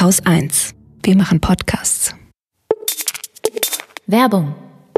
Haus 1. Wir machen Podcasts. Werbung.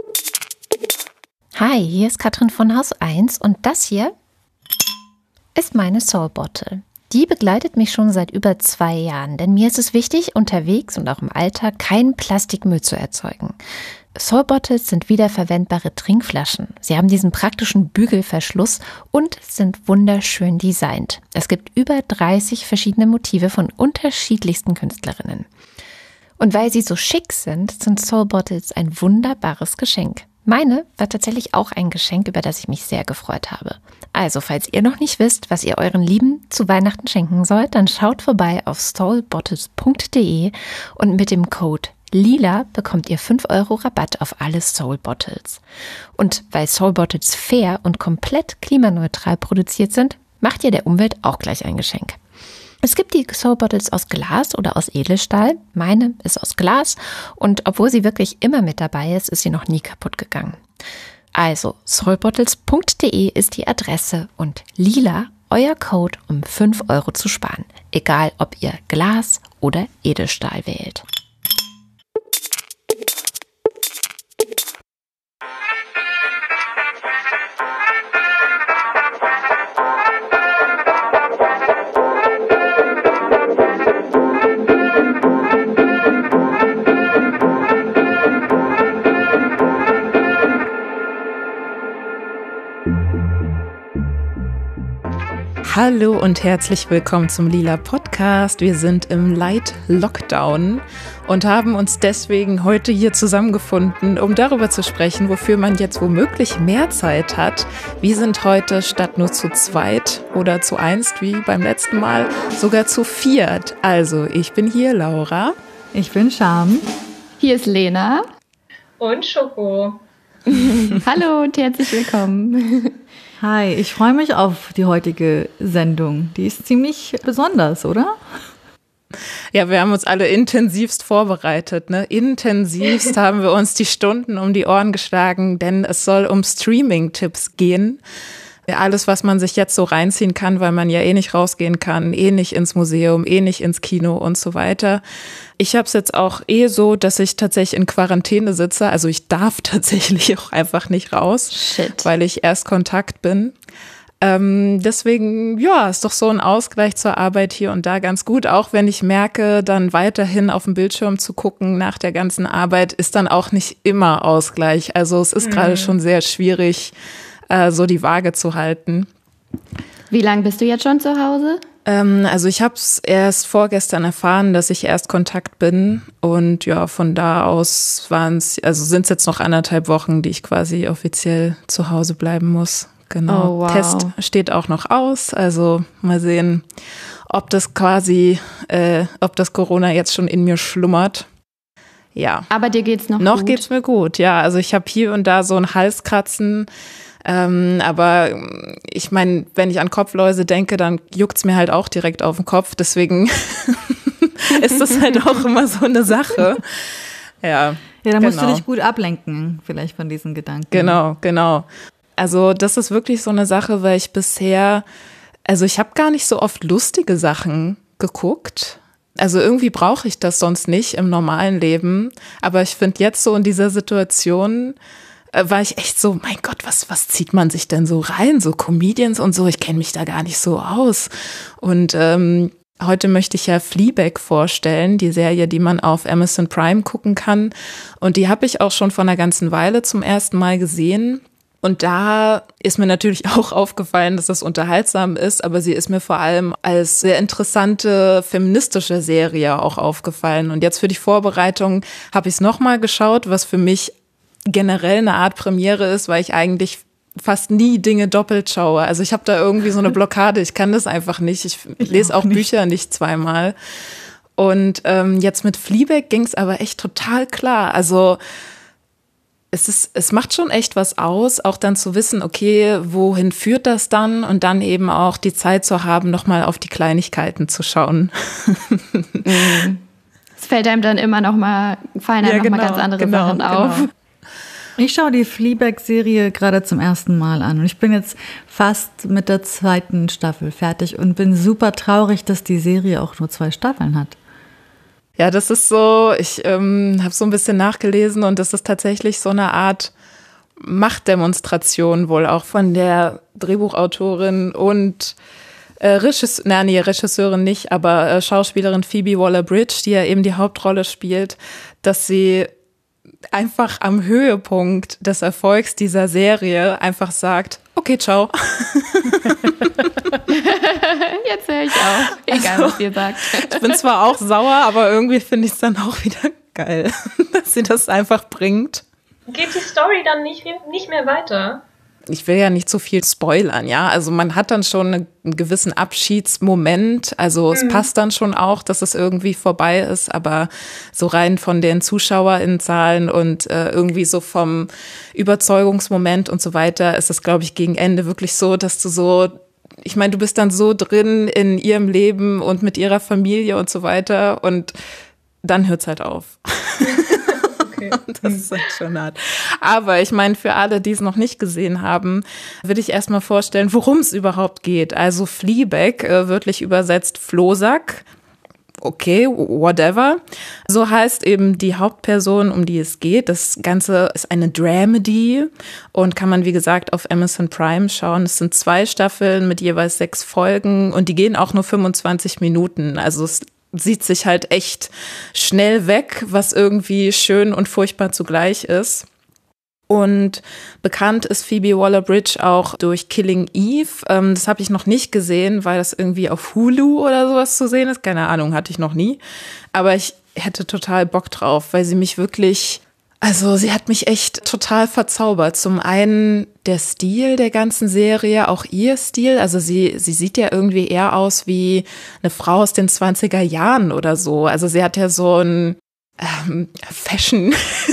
Hi, hier ist Katrin von Haus 1 und das hier ist meine Soul Bottle. Die begleitet mich schon seit über 2 Jahren, denn mir ist es wichtig, unterwegs und auch im Alltag keinen Plastikmüll zu erzeugen. Soul Bottles sind wiederverwendbare Trinkflaschen. Sie haben diesen praktischen Bügelverschluss und sind wunderschön designt. Es gibt über 30 verschiedene Motive von unterschiedlichsten Künstlerinnen. Und weil sie so schick sind Soul Bottles ein wunderbares Geschenk. Meine war tatsächlich auch ein Geschenk, über das ich mich sehr gefreut habe. Also, falls ihr noch nicht wisst, was ihr euren Lieben zu Weihnachten schenken sollt, dann schaut vorbei auf soulbottles.de und mit dem Code LILA bekommt ihr 5 € Rabatt auf alle Soul Bottles. Und weil Soul Bottles fair und komplett klimaneutral produziert sind, macht ihr der Umwelt auch gleich ein Geschenk. Es gibt die Soul Bottles aus Glas oder aus Edelstahl. Meine ist aus Glas und obwohl sie wirklich immer mit dabei ist, ist sie noch nie kaputt gegangen. Also soulbottles.de ist die Adresse und LILA euer Code, um 5 € zu sparen. Egal, ob ihr Glas oder Edelstahl wählt. Hallo und herzlich willkommen zum Lila Podcast. Wir sind im Light Lockdown und haben uns deswegen heute hier zusammengefunden, um darüber zu sprechen, wofür man jetzt womöglich mehr Zeit hat. Wir sind heute statt nur zu zweit oder zu einst, wie beim letzten Mal, sogar zu viert. Also, ich bin hier, Laura. Ich bin Charme. Hier ist Lena. Und Schoko. Hallo und herzlich willkommen. Hi, ich freue mich auf die heutige Sendung. Die ist ziemlich besonders, oder? Ja, wir haben uns alle intensivst vorbereitet, ne? Intensivst haben wir uns die Stunden um die Ohren geschlagen, denn es soll um Streaming-Tipps gehen. Alles, was man sich jetzt so reinziehen kann, weil man ja eh nicht rausgehen kann, eh nicht ins Museum, eh nicht ins Kino und so weiter. Ich habe es jetzt auch so, dass ich tatsächlich in Quarantäne sitze. Also ich darf tatsächlich auch einfach nicht raus, weil ich Erstkontakt bin. Deswegen, ja, ist doch so ein Ausgleich zur Arbeit hier und da ganz gut. Auch wenn ich merke, dann weiterhin auf dem Bildschirm zu gucken nach der ganzen Arbeit, ist dann auch nicht immer Ausgleich. Also es ist gerade schon sehr schwierig, so die Waage zu halten. Wie lange bist du jetzt schon zu Hause? Also ich habe es erst vorgestern erfahren, dass ich Erstkontakt bin und ja, von da aus sind es jetzt noch 1,5 Wochen, die ich quasi offiziell zu Hause bleiben muss. Genau. Oh, wow. Test steht auch noch aus, also mal sehen, ob das Corona jetzt schon in mir schlummert. Ja. Aber dir geht's noch gut? Noch geht's mir gut, ja. Also ich habe hier und da so ein Halskratzen. Aber ich meine, wenn ich an Kopfläuse denke, dann juckt's mir halt auch direkt auf den Kopf. Deswegen ist das halt auch immer so eine Sache. Ja, dann musst du dich gut ablenken, vielleicht von diesen Gedanken. Genau. Also das ist wirklich so eine Sache, weil ich ich habe gar nicht so oft lustige Sachen geguckt. Also irgendwie brauche ich das sonst nicht im normalen Leben. Aber ich finde jetzt so in dieser Situation war ich echt so, mein Gott, was zieht man sich denn so rein? So Comedians und so, ich kenne mich da gar nicht so aus. Und heute möchte ich ja Fleabag vorstellen, die Serie, die man auf Amazon Prime gucken kann. Und die habe ich auch schon vor einer ganzen Weile zum ersten Mal gesehen. Und da ist mir natürlich auch aufgefallen, dass das unterhaltsam ist, aber sie ist mir vor allem als sehr interessante feministische Serie auch aufgefallen. Und jetzt für die Vorbereitung habe ich es nochmal geschaut, was für mich generell eine Art Premiere ist, weil ich eigentlich fast nie Dinge doppelt schaue. Also ich habe da irgendwie so eine Blockade, ich kann das einfach nicht. Ich lese auch Bücher nicht zweimal. Und jetzt mit Fleabag ging es aber echt total klar. Also es macht schon echt was aus, auch dann zu wissen, okay, wohin führt das dann? Und dann eben auch die Zeit zu haben, nochmal auf die Kleinigkeiten zu schauen. Es fällt einem dann immer fallen einem noch mal ganz andere Sachen auf. Genau. Ich schaue die Fleabag-Serie gerade zum ersten Mal an und ich bin jetzt fast mit der 2. Staffel fertig und bin super traurig, dass die Serie auch nur 2 Staffeln hat. Ja, das ist so, ich habe so ein bisschen nachgelesen und das ist tatsächlich so eine Art Machtdemonstration wohl auch von der Drehbuchautorin und Regisseurin nicht, aber Schauspielerin Phoebe Waller-Bridge, die ja eben die Hauptrolle spielt, dass sie einfach am Höhepunkt des Erfolgs dieser Serie einfach sagt, okay, ciao. Jetzt höre ich auf, egal was ihr sagt. Ich bin zwar auch sauer, aber irgendwie finde ich es dann auch wieder geil, dass sie das einfach bringt. Geht die Story dann nicht mehr weiter? Ich will ja nicht zu viel spoilern, ja. Also man hat dann schon einen gewissen Abschiedsmoment. Also es passt dann schon auch, dass es irgendwie vorbei ist. Aber so rein von den ZuschauerInnenzahlen und irgendwie so vom Überzeugungsmoment und so weiter ist es, glaube ich, gegen Ende wirklich so, dass du so, ich meine, du bist dann so drin in ihrem Leben und mit ihrer Familie und so weiter. Und dann hört's halt auf. Das ist halt schon hart. Aber ich meine, für alle, die es noch nicht gesehen haben, würde ich erstmal vorstellen, worum es überhaupt geht. Also Fleabag, wörtlich übersetzt Flohsack. Okay, whatever. So heißt eben die Hauptperson, um die es geht. Das Ganze ist eine Dramedy und kann man, wie gesagt, auf Amazon Prime schauen. Es sind 2 Staffeln mit jeweils 6 Folgen und die gehen auch nur 25 Minuten. Also es sieht sich halt echt schnell weg, was irgendwie schön und furchtbar zugleich ist. Und bekannt ist Phoebe Waller-Bridge auch durch Killing Eve. Das habe ich noch nicht gesehen, weil das irgendwie auf Hulu oder sowas zu sehen ist. Keine Ahnung, hatte ich noch nie. Aber ich hätte total Bock drauf, weil sie mich wirklich, also sie hat mich echt total verzaubert. Zum einen der Stil der ganzen Serie, auch ihr Stil. Also sie sieht ja irgendwie eher aus wie eine Frau aus den 20er Jahren oder so. Also sie hat ja so ein Fashion,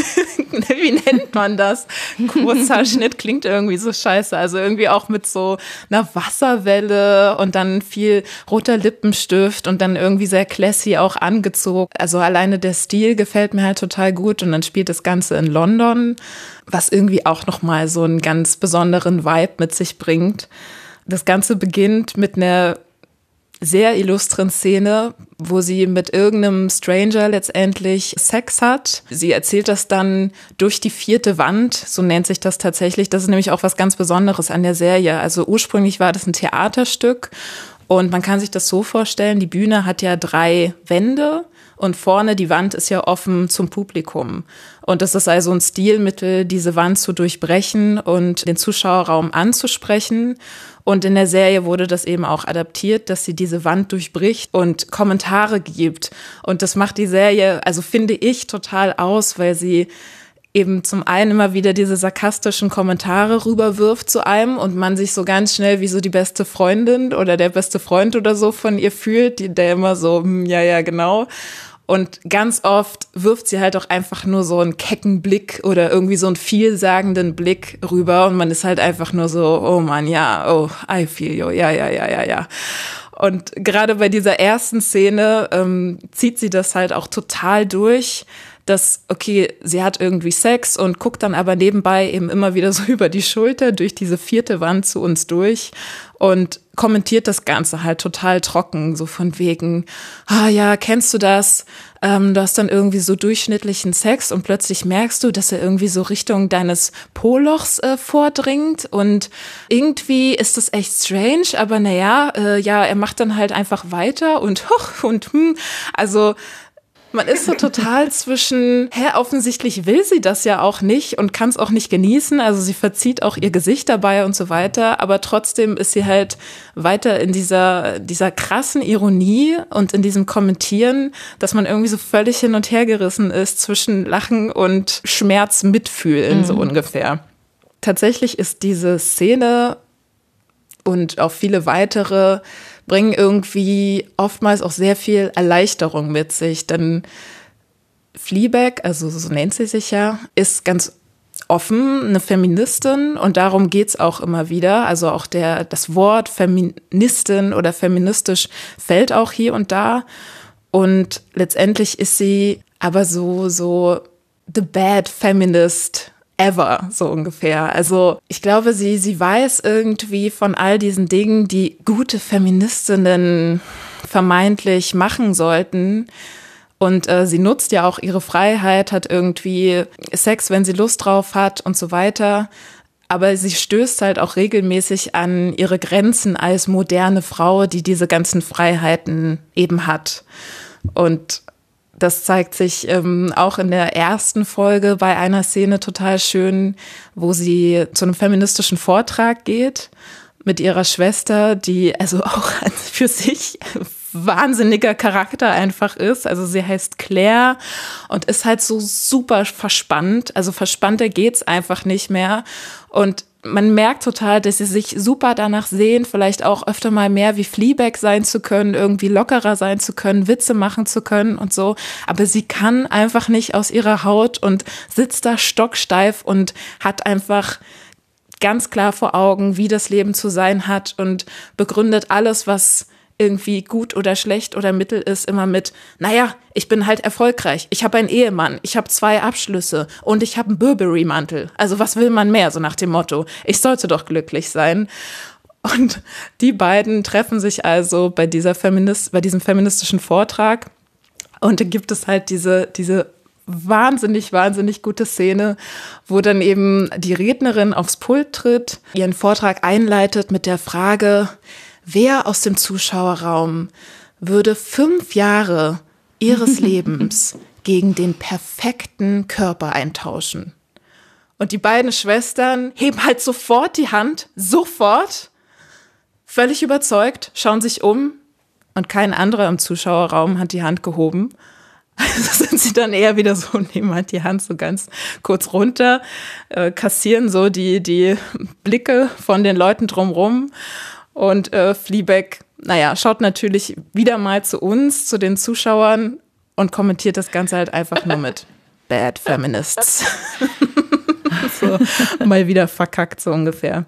wie nennt man das? Kurzer Schnitt klingt irgendwie so scheiße. Also irgendwie auch mit so einer Wasserwelle und dann viel roter Lippenstift und dann irgendwie sehr classy auch angezogen. Also alleine der Stil gefällt mir halt total gut und dann spielt das Ganze in London, was irgendwie auch nochmal so einen ganz besonderen Vibe mit sich bringt. Das Ganze beginnt mit einer sehr illustren Szene, wo sie mit irgendeinem Stranger letztendlich Sex hat. Sie erzählt das dann durch die 4. Wand, so nennt sich das tatsächlich. Das ist nämlich auch was ganz Besonderes an der Serie. Also ursprünglich war das ein Theaterstück und man kann sich das so vorstellen, die Bühne hat ja 3 Wände und vorne die Wand ist ja offen zum Publikum. Und das ist also ein Stilmittel, diese Wand zu durchbrechen und den Zuschauerraum anzusprechen. Und in der Serie wurde das eben auch adaptiert, dass sie diese Wand durchbricht und Kommentare gibt. Und das macht die Serie, also finde ich, total aus, weil sie eben zum einen immer wieder diese sarkastischen Kommentare rüberwirft zu einem und man sich so ganz schnell wie so die beste Freundin oder der beste Freund oder so von ihr fühlt, der immer so, ja, genau. Und ganz oft wirft sie halt auch einfach nur so einen kecken Blick oder irgendwie so einen vielsagenden Blick rüber und man ist halt einfach nur so, oh Mann, ja, oh, I feel you, ja. Und gerade bei dieser ersten Szene zieht sie das halt auch total durch, dass, okay, sie hat irgendwie Sex und guckt dann aber nebenbei eben immer wieder so über die Schulter durch diese 4. Wand zu uns durch und kommentiert das Ganze halt total trocken, so von wegen, ja, kennst du das? Du hast dann irgendwie so durchschnittlichen Sex und plötzlich merkst du, dass er irgendwie so Richtung deines Po-Lochs vordringt und irgendwie ist das echt strange, aber naja, er macht dann halt einfach weiter und also man ist so total zwischen, offensichtlich will sie das ja auch nicht und kann es auch nicht genießen. Also sie verzieht auch ihr Gesicht dabei und so weiter. Aber trotzdem ist sie halt weiter in dieser krassen Ironie und in diesem Kommentieren, dass man irgendwie so völlig hin und her gerissen ist zwischen Lachen und Schmerz mitfühlen, so ungefähr. Tatsächlich ist diese Szene und auch viele weitere bringen irgendwie oftmals auch sehr viel Erleichterung mit sich, denn Fleabag, also so nennt sie sich ja, ist ganz offen eine Feministin und darum geht's auch immer wieder, also auch das Wort Feministin oder feministisch fällt auch hier und da und letztendlich ist sie aber so the bad feminist ever, so ungefähr. Also ich glaube, sie weiß irgendwie von all diesen Dingen, die gute Feministinnen vermeintlich machen sollten Und sie nutzt ja auch ihre Freiheit, hat irgendwie Sex, wenn sie Lust drauf hat und so weiter. Aber sie stößt halt auch regelmäßig an ihre Grenzen als moderne Frau, die diese ganzen Freiheiten eben hat. Und das zeigt sich auch in der ersten Folge bei einer Szene total schön, wo sie zu einem feministischen Vortrag geht mit ihrer Schwester, die also auch für sich wahnsinniger Charakter einfach ist. Also sie heißt Claire und ist halt so super verspannt. Also verspannter geht's einfach nicht mehr. Und man merkt total, dass sie sich super danach sehen, vielleicht auch öfter mal mehr wie Fleabag sein zu können, irgendwie lockerer sein zu können, Witze machen zu können und so. Aber sie kann einfach nicht aus ihrer Haut und sitzt da stocksteif und hat einfach ganz klar vor Augen, wie das Leben zu sein hat und begründet alles, was irgendwie gut oder schlecht oder mittel ist, immer mit, naja, ich bin halt erfolgreich, ich habe einen Ehemann, ich habe 2 Abschlüsse und ich habe einen Burberry-Mantel. Also was will man mehr, so nach dem Motto, ich sollte doch glücklich sein. Und die beiden treffen sich also bei diesem feministischen Vortrag und da gibt es halt diese wahnsinnig gute Szene, wo dann eben die Rednerin aufs Pult tritt, ihren Vortrag einleitet mit der Frage, wer aus dem Zuschauerraum würde 5 Jahre ihres Lebens gegen den perfekten Körper eintauschen? Und die beiden Schwestern heben halt sofort die Hand, sofort, völlig überzeugt, schauen sich um und kein anderer im Zuschauerraum hat die Hand gehoben. Also sind sie dann eher wieder so, nehmen halt die Hand so ganz kurz runter, kassieren so die Blicke von den Leuten drumrum. Und Fleabag, schaut natürlich wieder mal zu uns, zu den Zuschauern und kommentiert das Ganze halt einfach nur mit Bad Feminists. So, mal wieder verkackt so ungefähr.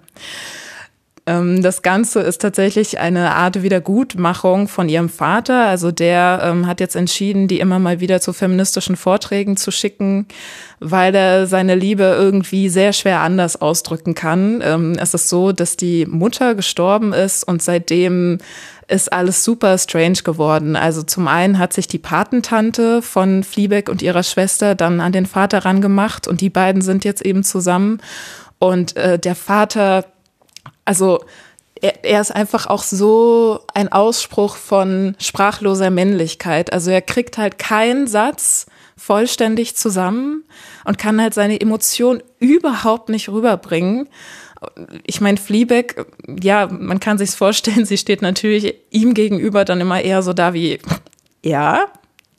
Das Ganze ist tatsächlich eine Art Wiedergutmachung von ihrem Vater. Also der hat jetzt entschieden, die immer mal wieder zu feministischen Vorträgen zu schicken, weil er seine Liebe irgendwie sehr schwer anders ausdrücken kann. Es ist so, dass die Mutter gestorben ist und seitdem ist alles super strange geworden. Also zum einen hat sich die Patentante von Fleabag und ihrer Schwester dann an den Vater rangemacht und die beiden sind jetzt eben zusammen. Und der Vater, also er ist einfach auch so ein Ausspruch von sprachloser Männlichkeit. Also er kriegt halt keinen Satz vollständig zusammen und kann halt seine Emotionen überhaupt nicht rüberbringen. Ich meine, Fleabag, ja, man kann sich's vorstellen, sie steht natürlich ihm gegenüber dann immer eher so da wie, ja,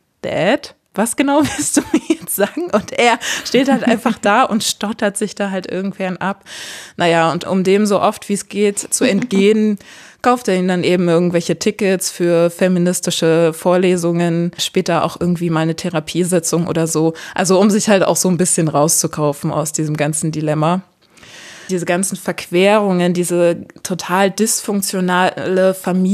Dad, was genau willst du mir jetzt sagen? Und er steht halt einfach da und stottert sich da halt irgendwann ab. Naja, und um dem so oft wie es geht zu entgehen, kauft er ihm dann eben irgendwelche Tickets für feministische Vorlesungen, später auch irgendwie mal eine Therapiesitzung oder so. Also um sich halt auch so ein bisschen rauszukaufen aus diesem ganzen Dilemma. Diese ganzen Verquerungen, diese total dysfunktionale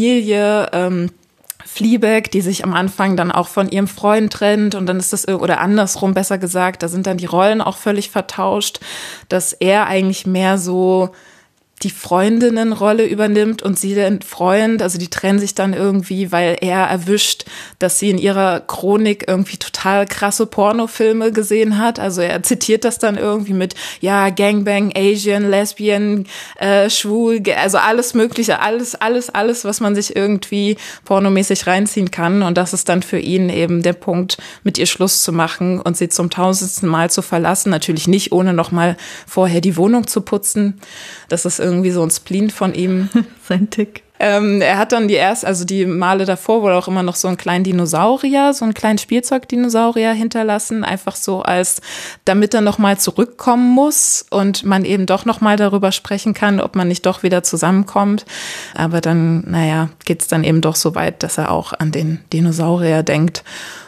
Familie, Fleabag, die sich am Anfang dann auch von ihrem Freund trennt und dann ist das, oder andersrum besser gesagt, da sind dann die Rollen auch völlig vertauscht, dass er eigentlich mehr so die Freundinnenrolle übernimmt und sie den Freund, also die trennen sich dann irgendwie, weil er erwischt, dass sie in ihrer Chronik irgendwie total krasse Pornofilme gesehen hat. Also er zitiert das dann irgendwie mit, ja, Gangbang, Asian, Lesbian, schwul, also alles Mögliche, alles, was man sich irgendwie pornomäßig reinziehen kann. Und das ist dann für ihn eben der Punkt, mit ihr Schluss zu machen und sie zum 1000. Mal zu verlassen. Natürlich nicht, ohne nochmal vorher die Wohnung zu putzen. Das ist irgendwie so ein Spleen von ihm. Sein Tick. Er hat dann die Male davor wohl auch immer noch so einen kleinen Dinosaurier, so einen kleinen Spielzeugdinosaurier hinterlassen, einfach so damit er nochmal zurückkommen muss und man eben doch nochmal darüber sprechen kann, ob man nicht doch wieder zusammenkommt. Aber dann, geht's dann eben doch so weit, dass er auch an den Dinosaurier denkt.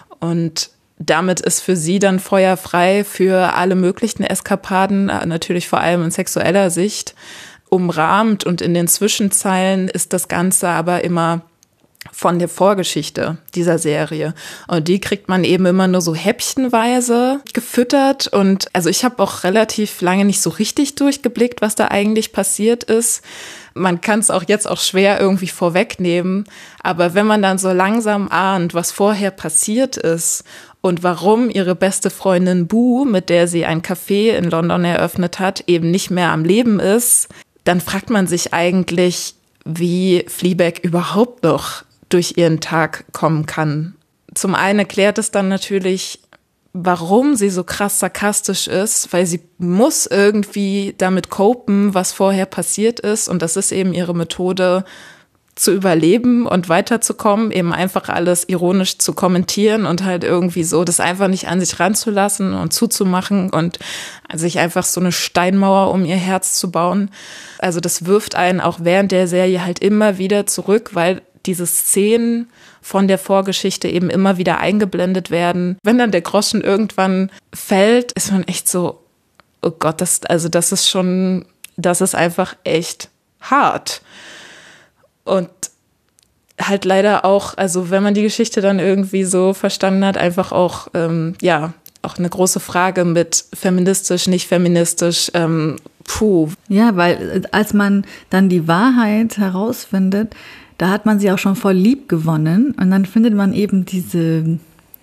Und damit ist für sie dann Feuer frei für alle möglichen Eskapaden, natürlich vor allem in sexueller Sicht, umrahmt. Und in den Zwischenzeilen ist das Ganze aber immer von der Vorgeschichte dieser Serie. Und die kriegt man eben immer nur so häppchenweise gefüttert. Und also ich habe auch relativ lange nicht so richtig durchgeblickt, was da eigentlich passiert ist. Man kann es auch jetzt auch schwer irgendwie vorwegnehmen. Aber wenn man dann so langsam ahnt, was vorher passiert ist und warum ihre beste Freundin Boo, mit der sie ein Café in London eröffnet hat, eben nicht mehr am Leben ist, dann fragt man sich eigentlich, wie Fleabag überhaupt noch durch ihren Tag kommen kann. Zum einen erklärt es dann natürlich, warum sie so krass sarkastisch ist, weil sie muss irgendwie damit copen, was vorher passiert ist. Und das ist eben ihre Methode, zu überleben und weiterzukommen, eben einfach alles ironisch zu kommentieren und halt irgendwie so das einfach nicht an sich ranzulassen und zuzumachen und sich einfach so eine Steinmauer um ihr Herz zu bauen. Also das wirft einen auch während der Serie halt immer wieder zurück, weil diese Szenen von der Vorgeschichte eben immer wieder eingeblendet werden. Wenn dann der Groschen irgendwann fällt, ist man echt so, oh Gott, das ist einfach echt hart. Und halt leider auch, also wenn man die Geschichte dann irgendwie so verstanden hat, einfach auch, auch eine große Frage mit feministisch, nicht feministisch, Ja, weil als man dann die Wahrheit herausfindet, da hat man sie auch schon voll lieb gewonnen und dann findet man eben die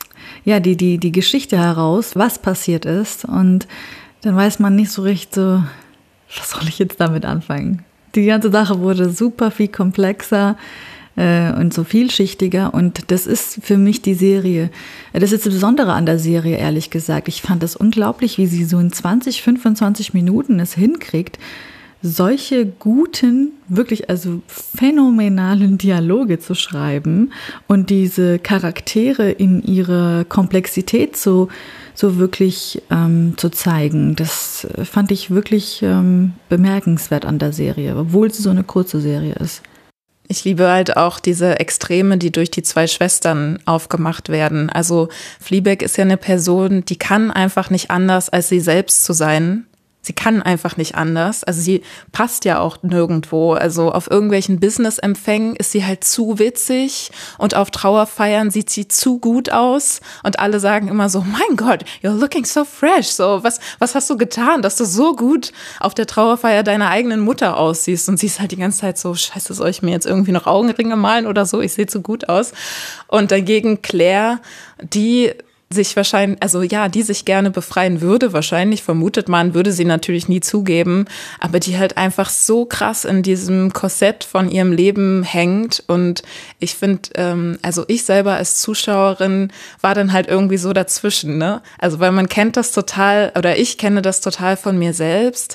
Geschichte heraus, was passiert ist und dann weiß man nicht so recht so, was soll ich jetzt damit anfangen? Die ganze Sache wurde super viel komplexer und so vielschichtiger und das ist für mich die Serie, das ist das Besondere an der Serie, ehrlich gesagt. Ich fand das unglaublich, wie sie so in 20, 25 Minuten es hinkriegt, solche guten, wirklich also phänomenalen Dialoge zu schreiben und diese Charaktere in ihrer Komplexität so wirklich zu zeigen. Das fand ich wirklich bemerkenswert an der Serie, obwohl sie so eine kurze Serie ist. Ich liebe halt auch diese Extreme, die durch die zwei Schwestern aufgemacht werden. Also Fleabag ist ja eine Person, die kann einfach nicht anders, als sie selbst zu sein. Sie kann einfach nicht anders. Also sie passt ja auch nirgendwo. Also auf irgendwelchen Business-Empfängen ist sie halt zu witzig und auf Trauerfeiern sieht sie zu gut aus und alle sagen immer so, mein Gott, you're looking so fresh. So, was hast du getan, dass du so gut auf der Trauerfeier deiner eigenen Mutter aussiehst? Und sie ist halt die ganze Zeit so, scheiße, soll ich mir jetzt irgendwie noch Augenringe malen oder so? Ich sehe zu gut aus. Und dagegen Claire, die sich wahrscheinlich, also ja, die sich gerne befreien würde, wahrscheinlich, vermutet man, würde sie natürlich nie zugeben, aber die halt einfach so krass in diesem Korsett von ihrem Leben hängt und ich finde, also ich selber als Zuschauerin war dann halt irgendwie so dazwischen, ne? Also weil man kennt das total, oder ich kenne das total von mir selbst,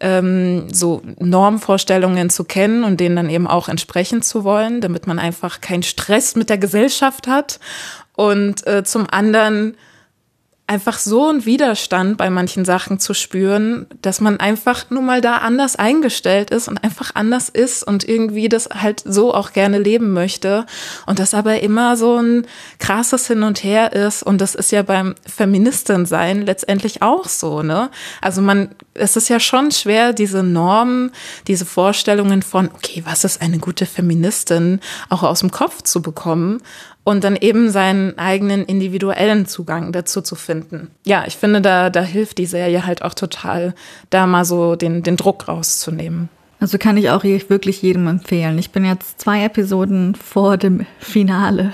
so Normvorstellungen zu kennen und denen dann eben auch entsprechen zu wollen, damit man einfach keinen Stress mit der Gesellschaft hat. Und zum anderen einfach so einen Widerstand bei manchen Sachen zu spüren, dass man einfach nur mal da anders eingestellt ist und einfach anders ist und irgendwie das halt so auch gerne leben möchte und das aber immer so ein krasses Hin und Her ist und das ist ja beim Feministin-Sein letztendlich auch so, ne? Also es ist ja schon schwer, diese Normen, diese Vorstellungen von, okay, was ist eine gute Feministin, auch aus dem Kopf zu bekommen und dann eben seinen eigenen individuellen Zugang dazu zu finden. Ja, ich finde, da hilft die Serie halt auch total, da mal so den Druck rauszunehmen. Also kann ich auch wirklich jedem empfehlen. Ich bin jetzt 2 Episoden vor dem Finale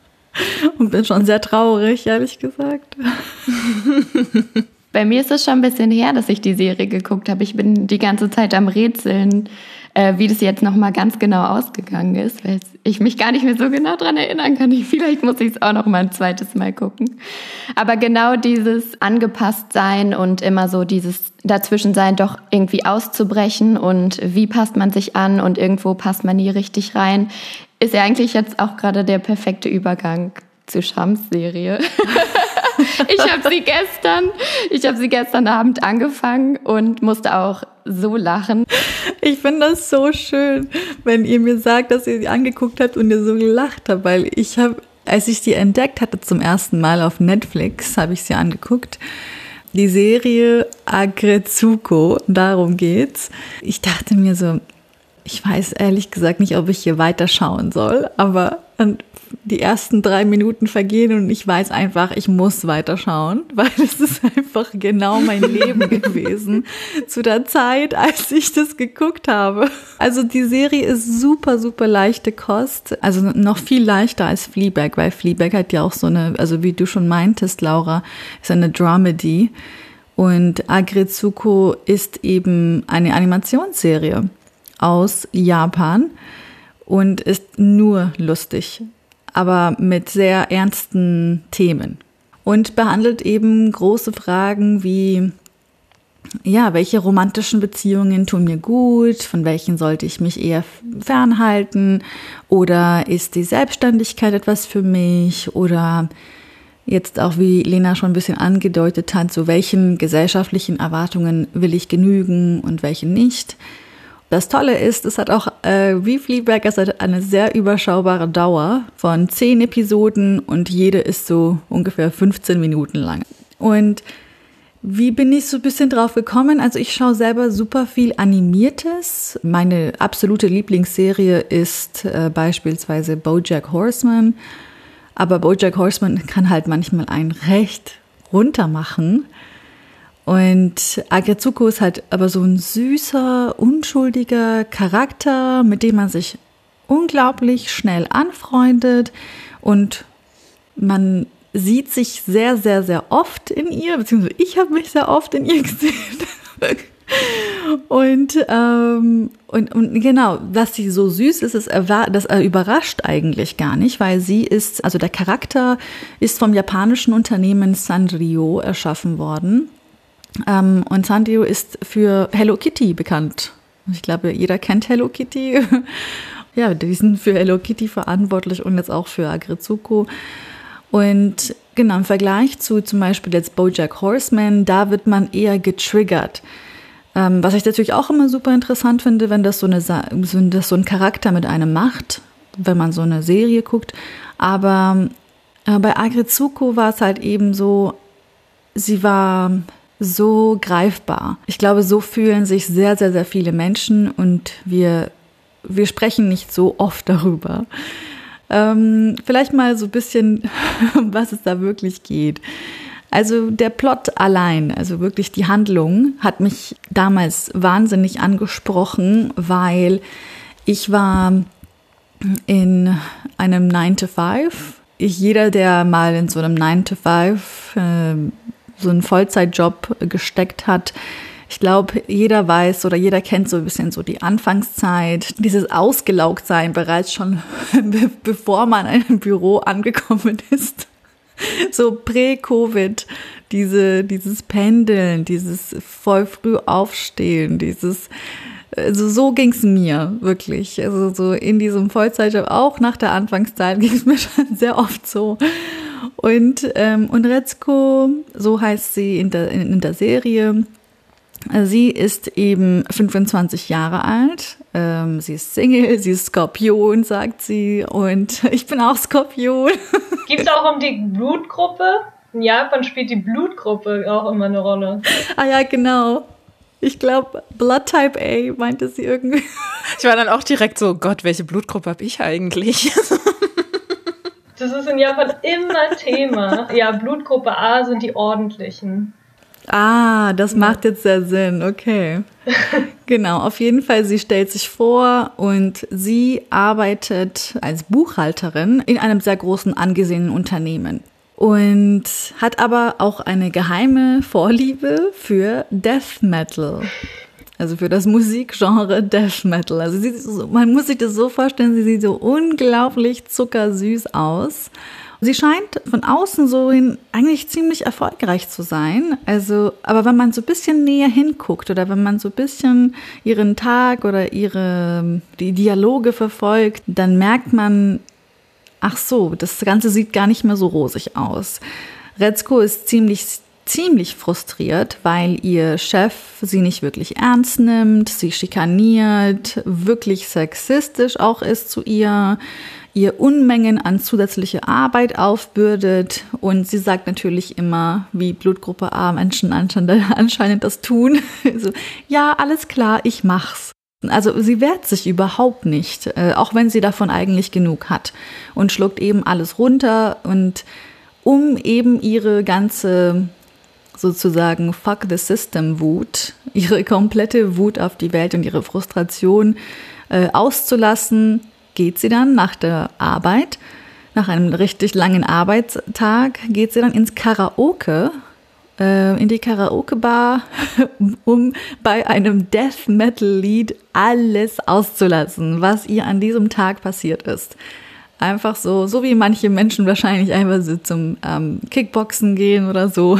und bin schon sehr traurig, ehrlich gesagt. Bei mir ist es schon ein bisschen her, dass ich die Serie geguckt habe. Ich bin die ganze Zeit am Rätseln, wie das jetzt nochmal ganz genau ausgegangen ist, weil ich mich gar nicht mehr so genau dran erinnern kann. Vielleicht muss ich es auch noch mal ein zweites Mal gucken. Aber genau dieses Angepasstsein und immer so dieses Dazwischensein doch irgendwie auszubrechen und wie passt man sich an und irgendwo passt man nie richtig rein, ist ja eigentlich jetzt auch gerade der perfekte Übergang zur Shams-Serie. Ich habe sie gestern Abend angefangen und musste auch so lachen. Ich finde das so schön, wenn ihr mir sagt, dass ihr sie angeguckt habt und ihr so gelacht habt, weil als ich sie entdeckt hatte zum ersten Mal auf Netflix, habe ich sie angeguckt. Die Serie Aggretsuko, darum geht's. Ich dachte mir so, ich weiß ehrlich gesagt nicht, ob ich hier weiterschauen soll, aber Und die ersten 3 Minuten vergehen und ich weiß einfach, ich muss weiterschauen, weil es ist einfach genau mein Leben gewesen zu der Zeit, als ich das geguckt habe. Also die Serie ist super, super leichte Kost, also noch viel leichter als Fleabag, weil Fleabag hat ja auch so eine, also wie du schon meintest, Laura, ist eine Dramedy und Agretsuko ist eben eine Animationsserie aus Japan und ist nur lustig, aber mit sehr ernsten Themen und behandelt eben große Fragen wie, ja, welche romantischen Beziehungen tun mir gut, von welchen sollte ich mich eher fernhalten oder ist die Selbstständigkeit etwas für mich oder jetzt auch, wie Lena schon ein bisschen angedeutet hat, so welchen gesellschaftlichen Erwartungen will ich genügen und welche nicht. Das Tolle ist, es hat auch, wie Fleabag, es hat eine sehr überschaubare Dauer von 10 Episoden und jede ist so ungefähr 15 Minuten lang. Und wie bin ich so ein bisschen drauf gekommen? Also ich schaue selber super viel Animiertes. Meine absolute Lieblingsserie ist beispielsweise BoJack Horseman. Aber BoJack Horseman kann halt manchmal einen recht runter machen. Und Agretsuko ist halt aber so ein süßer, unschuldiger Charakter, mit dem man sich unglaublich schnell anfreundet und man sieht sich sehr, sehr, sehr oft in ihr, beziehungsweise ich habe mich sehr oft in ihr gesehen. Und genau, was sie so süß ist, das überrascht eigentlich gar nicht, weil sie ist, also der Charakter ist vom japanischen Unternehmen Sanrio erschaffen worden. Und Sanrio ist für Hello Kitty bekannt. Ich glaube, jeder kennt Hello Kitty. Ja, die sind für Hello Kitty verantwortlich und jetzt auch für Agretsuko. Und genau, im Vergleich zu zum Beispiel jetzt BoJack Horseman, da wird man eher getriggert. Was ich natürlich auch immer super interessant finde, wenn das so ein Charakter mit einem macht, wenn man so eine Serie guckt. Aber bei Agretsuko war es halt eben so, sie war so greifbar. Ich glaube, so fühlen sich sehr, sehr, sehr viele Menschen und wir sprechen nicht so oft darüber. Vielleicht mal so ein bisschen, um was es da wirklich geht. Also der Plot allein, also wirklich die Handlung, hat mich damals wahnsinnig angesprochen, weil ich war in einem 9-to-5. Jeder, der mal in so einem 9-to-5 so einen Vollzeitjob gesteckt hat, ich glaube, jeder weiß oder jeder kennt so ein bisschen so die Anfangszeit, dieses Ausgelaugtsein bereits schon, bevor man in einem Büro angekommen ist. So prä-Covid, dieses Pendeln, dieses voll früh aufstehen, also so ging's mir wirklich. Also so in diesem Vollzeitjob, auch nach der Anfangszeit, ging's mir schon sehr oft so. Und Retsuko, so heißt sie in der Serie, sie ist eben 25 Jahre alt, sie ist Single, sie ist Skorpion, sagt sie, und ich bin auch Skorpion. Geht es auch um die Blutgruppe? In Japan spielt die Blutgruppe auch immer eine Rolle. Ah ja, genau. Ich glaube, Blood Type A meinte sie irgendwie. Ich war dann auch direkt so, Gott, welche Blutgruppe habe ich eigentlich? Das ist in Japan immer Thema. Ja, Blutgruppe A sind die ordentlichen. Ah, das macht jetzt sehr Sinn, okay. Genau, auf jeden Fall, sie stellt sich vor und sie arbeitet als Buchhalterin in einem sehr großen, angesehenen Unternehmen und hat aber auch eine geheime Vorliebe für Death Metal, also für das Musikgenre Death Metal. Also man muss sich das so vorstellen, sie sieht so unglaublich zuckersüß aus. Sie scheint von außen so hin eigentlich ziemlich erfolgreich zu sein. Also, aber wenn man so ein bisschen näher hinguckt oder wenn man so ein bisschen ihren Tag oder die Dialoge verfolgt, dann merkt man, ach so, das Ganze sieht gar nicht mehr so rosig aus. Retsuko ist ziemlich frustriert, weil ihr Chef sie nicht wirklich ernst nimmt, sie schikaniert, wirklich sexistisch auch ist zu ihr Unmengen an zusätzliche Arbeit aufbürdet und sie sagt natürlich immer, wie Blutgruppe A Menschen anscheinend das tun, so, ja, alles klar, ich mach's. Also sie wehrt sich überhaupt nicht, auch wenn sie davon eigentlich genug hat und schluckt eben alles runter. Und um eben ihre ganze sozusagen Fuck the System Wut, ihre komplette Wut auf die Welt und ihre Frustration auszulassen, geht sie dann nach der Arbeit, nach einem richtig langen Arbeitstag, geht sie dann ins Karaoke, in die Karaoke-Bar, um bei einem Death-Metal-Lied alles auszulassen, was ihr an diesem Tag passiert ist. Einfach so wie manche Menschen wahrscheinlich einfach so zum Kickboxen gehen oder so.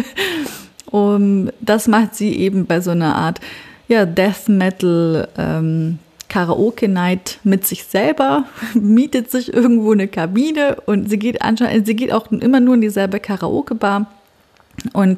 Das macht sie eben bei so einer Art Death-Metal Karaoke-Night mit sich selber, mietet sich irgendwo eine Kabine und sie geht auch immer nur in dieselbe Karaoke-Bar und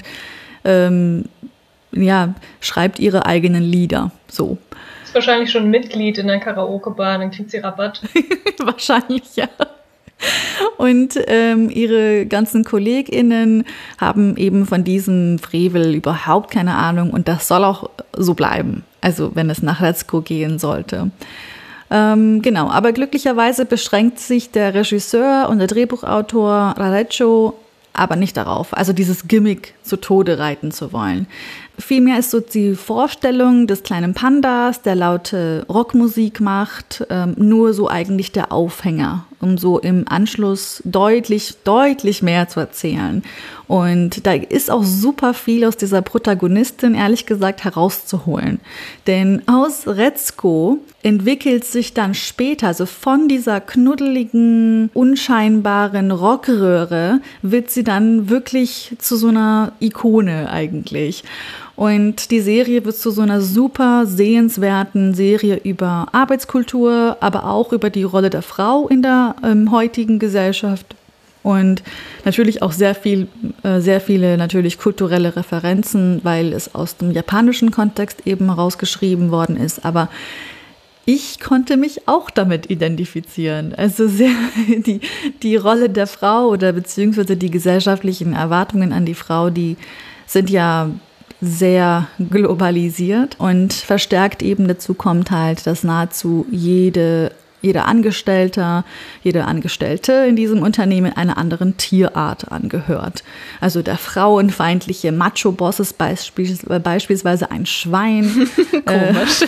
schreibt ihre eigenen Lieder. So. Ist wahrscheinlich schon Mitglied in der Karaoke-Bar, dann kriegt sie Rabatt. Wahrscheinlich, ja. Und ihre ganzen KollegInnen haben eben von diesem Frevel überhaupt keine Ahnung und das soll auch so bleiben, also wenn es nach Retzko gehen sollte. Genau, aber glücklicherweise beschränkt sich der Regisseur und der Drehbuchautor Radeczo aber nicht darauf, also dieses Gimmick zu Tode reiten zu wollen. Vielmehr ist so die Vorstellung des kleinen Pandas, der laute Rockmusik macht, nur so eigentlich der Aufhänger, um so im Anschluss deutlich mehr zu erzählen. Und da ist auch super viel aus dieser Protagonistin, ehrlich gesagt, herauszuholen. Denn aus Retzko entwickelt sich dann später, also von dieser knuddeligen, unscheinbaren Rockröhre, wird sie dann wirklich zu so einer Ikone eigentlich. Und die Serie wird zu so einer super sehenswerten Serie über Arbeitskultur, aber auch über die Rolle der Frau in der heutigen Gesellschaft. Und natürlich auch sehr viele natürlich kulturelle Referenzen, weil es aus dem japanischen Kontext eben herausgeschrieben worden ist. Aber ich konnte mich auch damit identifizieren. Also die Rolle der Frau oder beziehungsweise die gesellschaftlichen Erwartungen an die Frau, die sind ja sehr globalisiert und verstärkt eben dazu kommt halt, dass nahezu jede Angestellte in diesem Unternehmen einer anderen Tierart angehört. Also der frauenfeindliche Macho-Boss ist beispielsweise ein Schwein. Komisch.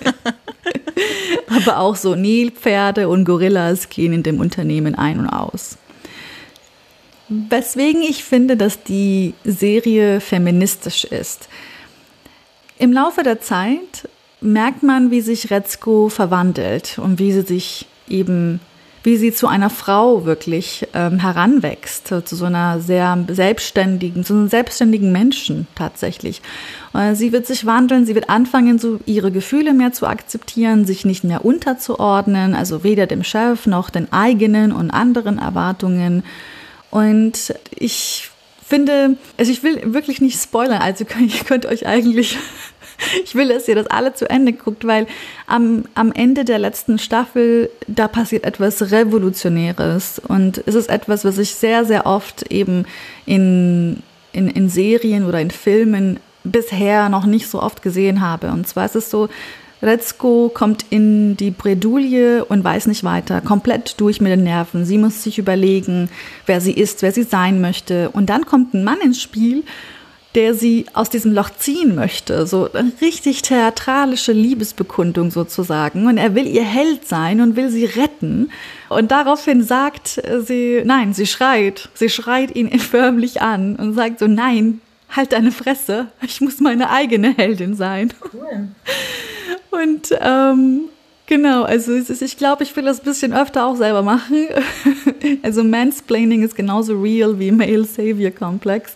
Aber auch so Nilpferde und Gorillas gehen in dem Unternehmen ein und aus. Weswegen ich finde, dass die Serie feministisch ist. Im Laufe der Zeit merkt man, wie sich Retzko verwandelt und wie sie zu einer Frau wirklich heranwächst, zu so einer sehr selbstständigen Menschen tatsächlich. Sie wird sich wandeln, sie wird anfangen, so ihre Gefühle mehr zu akzeptieren, sich nicht mehr unterzuordnen, also weder dem Chef noch den eigenen und anderen Erwartungen. Und ich finde, also ich will wirklich nicht spoilern, also ihr könnt euch eigentlich, ich will, dass ihr das alle zu Ende guckt, weil am Ende der letzten Staffel, da passiert etwas Revolutionäres und es ist etwas, was ich sehr, sehr oft eben in Serien oder in Filmen bisher noch nicht so oft gesehen habe. Und zwar ist es so, Retzko kommt in die Bredouille und weiß nicht weiter, komplett durch mit den Nerven. Sie muss sich überlegen, wer sie ist, wer sie sein möchte. Und dann kommt ein Mann ins Spiel, der sie aus diesem Loch ziehen möchte. So eine richtig theatralische Liebesbekundung sozusagen. Und er will ihr Held sein und will sie retten. Und daraufhin sagt sie, nein, sie schreit ihn förmlich an und sagt so, nein, halt deine Fresse, ich muss meine eigene Heldin sein. Cool. Und genau, also ich glaube, ich will das ein bisschen öfter auch selber machen. Also Mansplaining ist genauso real wie Male Savior Complex.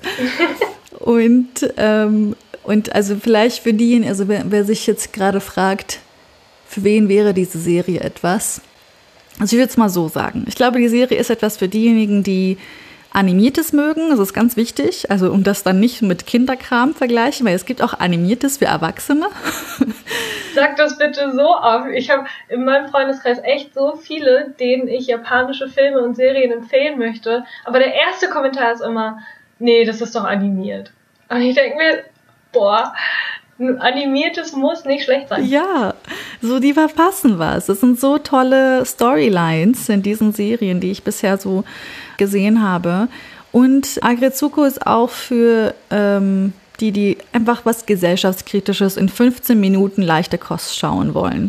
Und also vielleicht für diejenigen, also wer sich jetzt gerade fragt, für wen wäre diese Serie etwas? Also ich würde es mal so sagen. Ich glaube, die Serie ist etwas für diejenigen, die Animiertes mögen, das ist ganz wichtig, also um das dann nicht mit Kinderkram vergleichen, weil es gibt auch Animiertes für Erwachsene. Sag das bitte so oft. Ich habe in meinem Freundeskreis echt so viele, denen ich japanische Filme und Serien empfehlen möchte, aber der erste Kommentar ist immer, nee, das ist doch animiert. Und ich denke mir, boah, Animiertes muss nicht schlecht sein. Ja, so die verpassen was. Das sind so tolle Storylines in diesen Serien, die ich bisher so gesehen habe. Und Agretsuko ist auch für die einfach was Gesellschaftskritisches in 15 Minuten leichte Kost schauen wollen.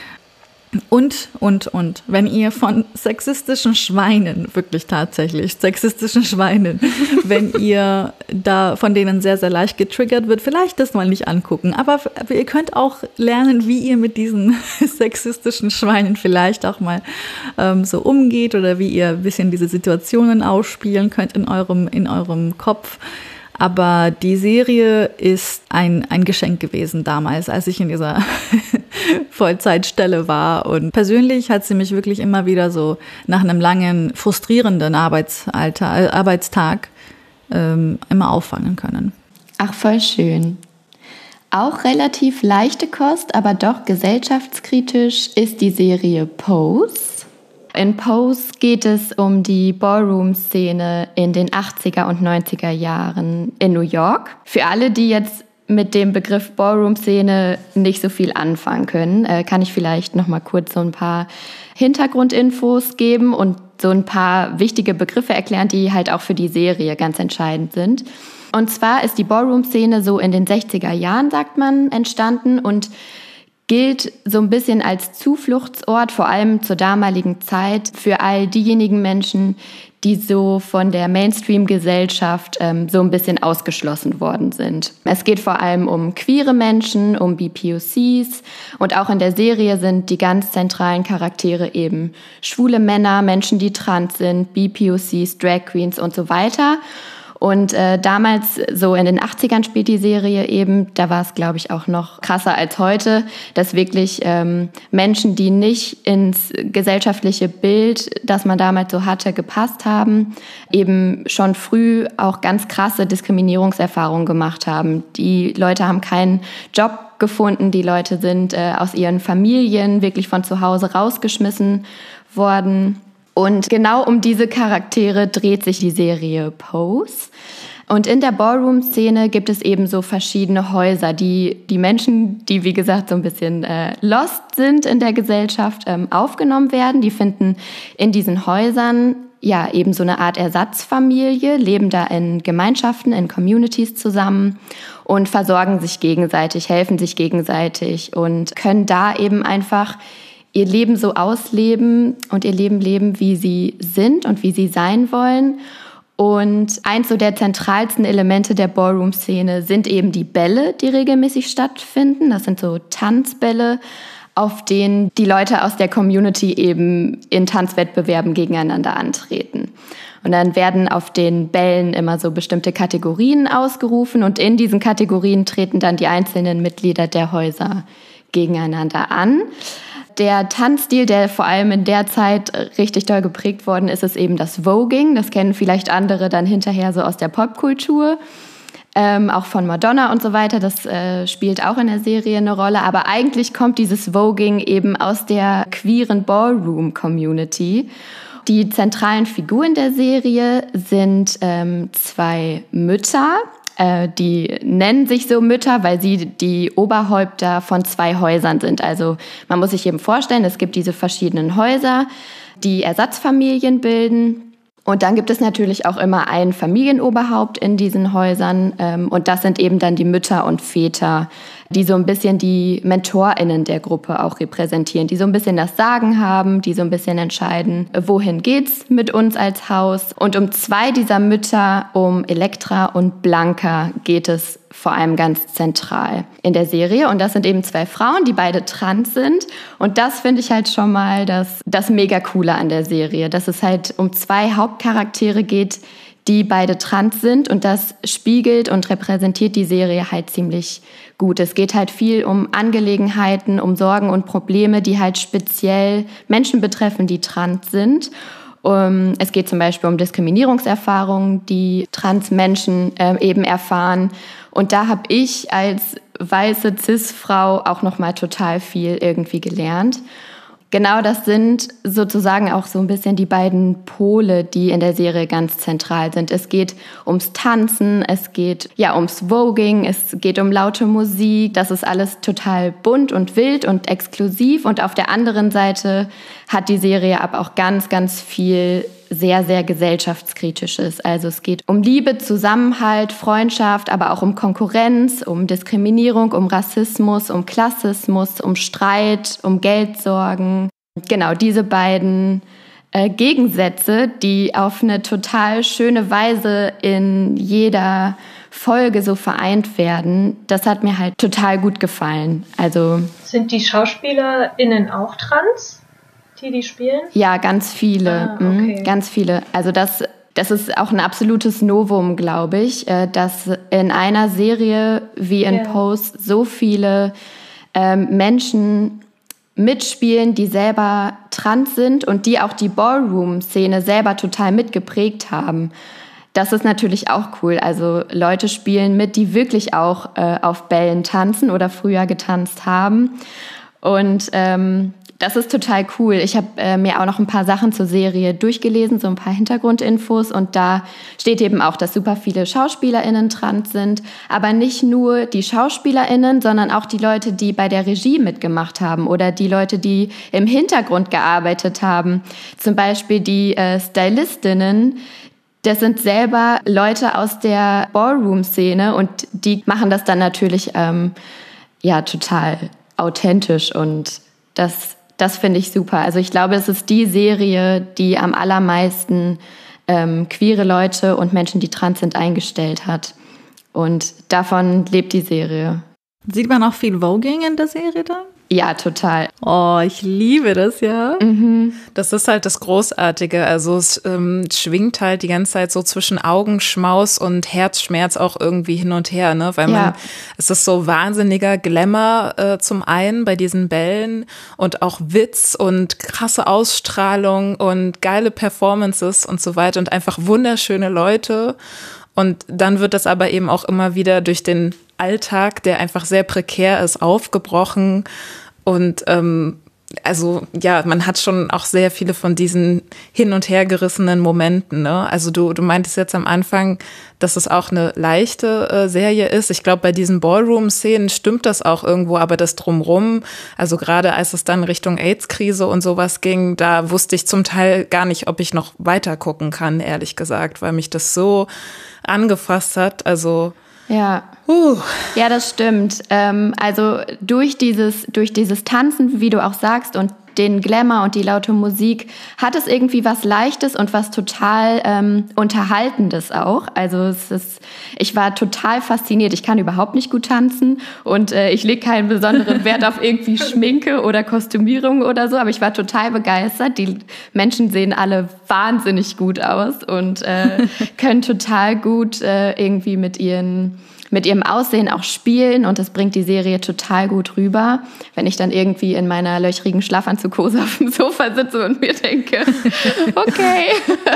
Und, wenn ihr von sexistischen Schweinen, wirklich tatsächlich sexistischen Schweinen, wenn ihr da von denen sehr, sehr leicht getriggert wird, vielleicht das mal nicht angucken. Aber ihr könnt auch lernen, wie ihr mit diesen sexistischen Schweinen vielleicht auch mal so umgeht oder wie ihr ein bisschen diese Situationen ausspielen könnt in eurem Kopf. Aber die Serie ist ein Geschenk gewesen damals, als ich in dieser Vollzeitstelle war. Und persönlich hat sie mich wirklich immer wieder so nach einem langen, frustrierenden Arbeitstag immer auffangen können. Ach, voll schön. Auch relativ leichte Kost, aber doch gesellschaftskritisch ist die Serie Pose. In Pose geht es um die Ballroom-Szene in den 80er und 90er Jahren in New York. Für alle, die jetzt mit dem Begriff Ballroom-Szene nicht so viel anfangen können, kann ich vielleicht noch mal kurz so ein paar Hintergrundinfos geben und so ein paar wichtige Begriffe erklären, die halt auch für die Serie ganz entscheidend sind. Und zwar ist die Ballroom-Szene so in den 60er Jahren, sagt man, entstanden und gilt so ein bisschen als Zufluchtsort, vor allem zur damaligen Zeit, für all diejenigen Menschen, die so von der Mainstream-Gesellschaft so ein bisschen ausgeschlossen worden sind. Es geht vor allem um queere Menschen, um BPOCs und auch in der Serie sind die ganz zentralen Charaktere eben schwule Männer, Menschen, die trans sind, BPOCs, Drag Queens und so weiter. Und damals, so in den 80ern spielt die Serie eben, da war es, glaube ich, auch noch krasser als heute, dass wirklich Menschen, die nicht ins gesellschaftliche Bild, das man damals so hatte, gepasst haben, eben schon früh auch ganz krasse Diskriminierungserfahrungen gemacht haben. Die Leute haben keinen Job gefunden, die Leute sind aus ihren Familien wirklich von zu Hause rausgeschmissen worden. Und genau um diese Charaktere dreht sich die Serie Pose. Und in der Ballroom-Szene gibt es eben so verschiedene Häuser, die Menschen, die wie gesagt so ein bisschen lost sind in der Gesellschaft, aufgenommen werden. Die finden in diesen Häusern ja eben so eine Art Ersatzfamilie, leben da in Gemeinschaften, in Communities zusammen und versorgen sich gegenseitig, helfen sich gegenseitig und können da eben einfach ihr Leben so ausleben und ihr Leben leben, wie sie sind und wie sie sein wollen. Und eins so der zentralsten Elemente der Ballroom-Szene sind eben die Bälle, die regelmäßig stattfinden. Das sind so Tanzbälle, auf denen die Leute aus der Community eben in Tanzwettbewerben gegeneinander antreten. Und dann werden auf den Bällen immer so bestimmte Kategorien ausgerufen und in diesen Kategorien treten dann die einzelnen Mitglieder der Häuser gegeneinander an. Der Tanzstil, der vor allem in der Zeit richtig doll geprägt worden ist, ist eben das Voguing. Das kennen vielleicht andere dann hinterher so aus der Popkultur, auch von Madonna und so weiter. Das spielt auch in der Serie eine Rolle. Aber eigentlich kommt dieses Voguing eben aus der queeren Ballroom-Community. Die zentralen Figuren der Serie sind zwei Mütter. Die nennen sich so Mütter, weil sie die Oberhäupter von zwei Häusern sind. Also man muss sich eben vorstellen, es gibt diese verschiedenen Häuser, die Ersatzfamilien bilden. Und dann gibt es natürlich auch immer ein Familienoberhaupt in diesen Häusern. Und das sind eben dann die Mütter und Väter, die so ein bisschen die MentorInnen der Gruppe auch repräsentieren, die so ein bisschen das Sagen haben, die so ein bisschen entscheiden, wohin geht's mit uns als Haus. Und um zwei dieser Mütter, um Elektra und Blanca, geht es vor allem ganz zentral in der Serie. Und das sind eben zwei Frauen, die beide trans sind. Und das finde ich halt schon mal das mega Coole an der Serie, dass es halt um zwei Hauptcharaktere geht, die beide trans sind. Und das spiegelt und repräsentiert die Serie halt ziemlich gut. Es geht halt viel um Angelegenheiten, um Sorgen und Probleme, die halt speziell Menschen betreffen, die trans sind. Es geht zum Beispiel um Diskriminierungserfahrungen, die Transmenschen eben erfahren. Und da habe ich als weiße Cis-Frau auch nochmal total viel irgendwie gelernt. genau das sind sozusagen auch so ein bisschen die beiden Pole, die in der Serie ganz zentral sind. Es geht ums Tanzen, es geht ums Voging, es geht um laute Musik. Das ist alles total bunt und wild und exklusiv. Und auf der anderen Seite hat die Serie aber auch ganz, ganz viel sehr, sehr gesellschaftskritisches. Also es geht um Liebe, Zusammenhalt, Freundschaft, aber auch um Konkurrenz, um Diskriminierung, um Rassismus, um Klassismus, um Streit, um Geldsorgen. Genau, diese beiden Gegensätze, die auf eine total schöne Weise in jeder Folge so vereint werden, das hat mir halt total gut gefallen. Also sind die SchauspielerInnen auch trans? Die spielen? Ja, ganz viele. Okay. Ganz viele. Also das ist auch ein absolutes Novum, glaube ich, dass in einer Serie wie in Pose so viele Menschen mitspielen, die selber trans sind und die auch die Ballroom-Szene selber total mitgeprägt haben. Das ist natürlich auch cool. Also Leute spielen mit, die wirklich auch auf Bällen tanzen oder früher getanzt haben. Und das ist total cool. Ich habe mir auch noch ein paar Sachen zur Serie durchgelesen, so ein paar Hintergrundinfos. Und da steht eben auch, dass super viele SchauspielerInnen trans sind. Aber nicht nur die SchauspielerInnen, sondern auch die Leute, die bei der Regie mitgemacht haben oder die Leute, die im Hintergrund gearbeitet haben. Zum Beispiel die Stylistinnen. Das sind selber Leute aus der Ballroom-Szene und die machen das dann natürlich total authentisch und das finde ich super. Also ich glaube, es ist die Serie, die am allermeisten queere Leute und Menschen, die trans sind, eingestellt hat. Und davon lebt die Serie. Sieht man auch viel Voging in der Serie da? Ja, total. Oh, ich liebe das, ja. Das ist halt das Großartige. Also es schwingt halt die ganze Zeit so zwischen Augenschmaus und Herzschmerz auch irgendwie hin und her, ne? Weil es ist so wahnsinniger Glamour zum einen bei diesen Bällen und auch Witz und krasse Ausstrahlung und geile Performances und so weiter und einfach wunderschöne Leute. Und dann wird das aber eben auch immer wieder durch den Alltag, der einfach sehr prekär ist, aufgebrochen. Und man hat schon auch sehr viele von diesen hin- und hergerissenen Momenten, ne? Also du meintest jetzt am Anfang, dass es auch eine leichte Serie ist. Ich glaube, bei diesen Ballroom-Szenen stimmt das auch irgendwo, aber das Drumrum, also gerade als es dann Richtung AIDS-Krise und sowas ging, da wusste ich zum Teil gar nicht, ob ich noch weiter gucken kann, ehrlich gesagt, weil mich das so angefasst hat. Also ja, das stimmt. Also durch dieses Tanzen, wie du auch sagst, und den Glamour und die laute Musik, hat es irgendwie was Leichtes und was total Unterhaltendes auch. Also ich war total fasziniert. Ich kann überhaupt nicht gut tanzen und ich lege keinen besonderen Wert auf irgendwie Schminke oder Kostümierung oder so, aber ich war total begeistert. Die Menschen sehen alle wahnsinnig gut aus und können total gut irgendwie mit ihrem Aussehen auch spielen und das bringt die Serie total gut rüber. Wenn ich dann irgendwie in meiner löchrigen Schlafanzughose auf dem Sofa sitze und mir denke, okay.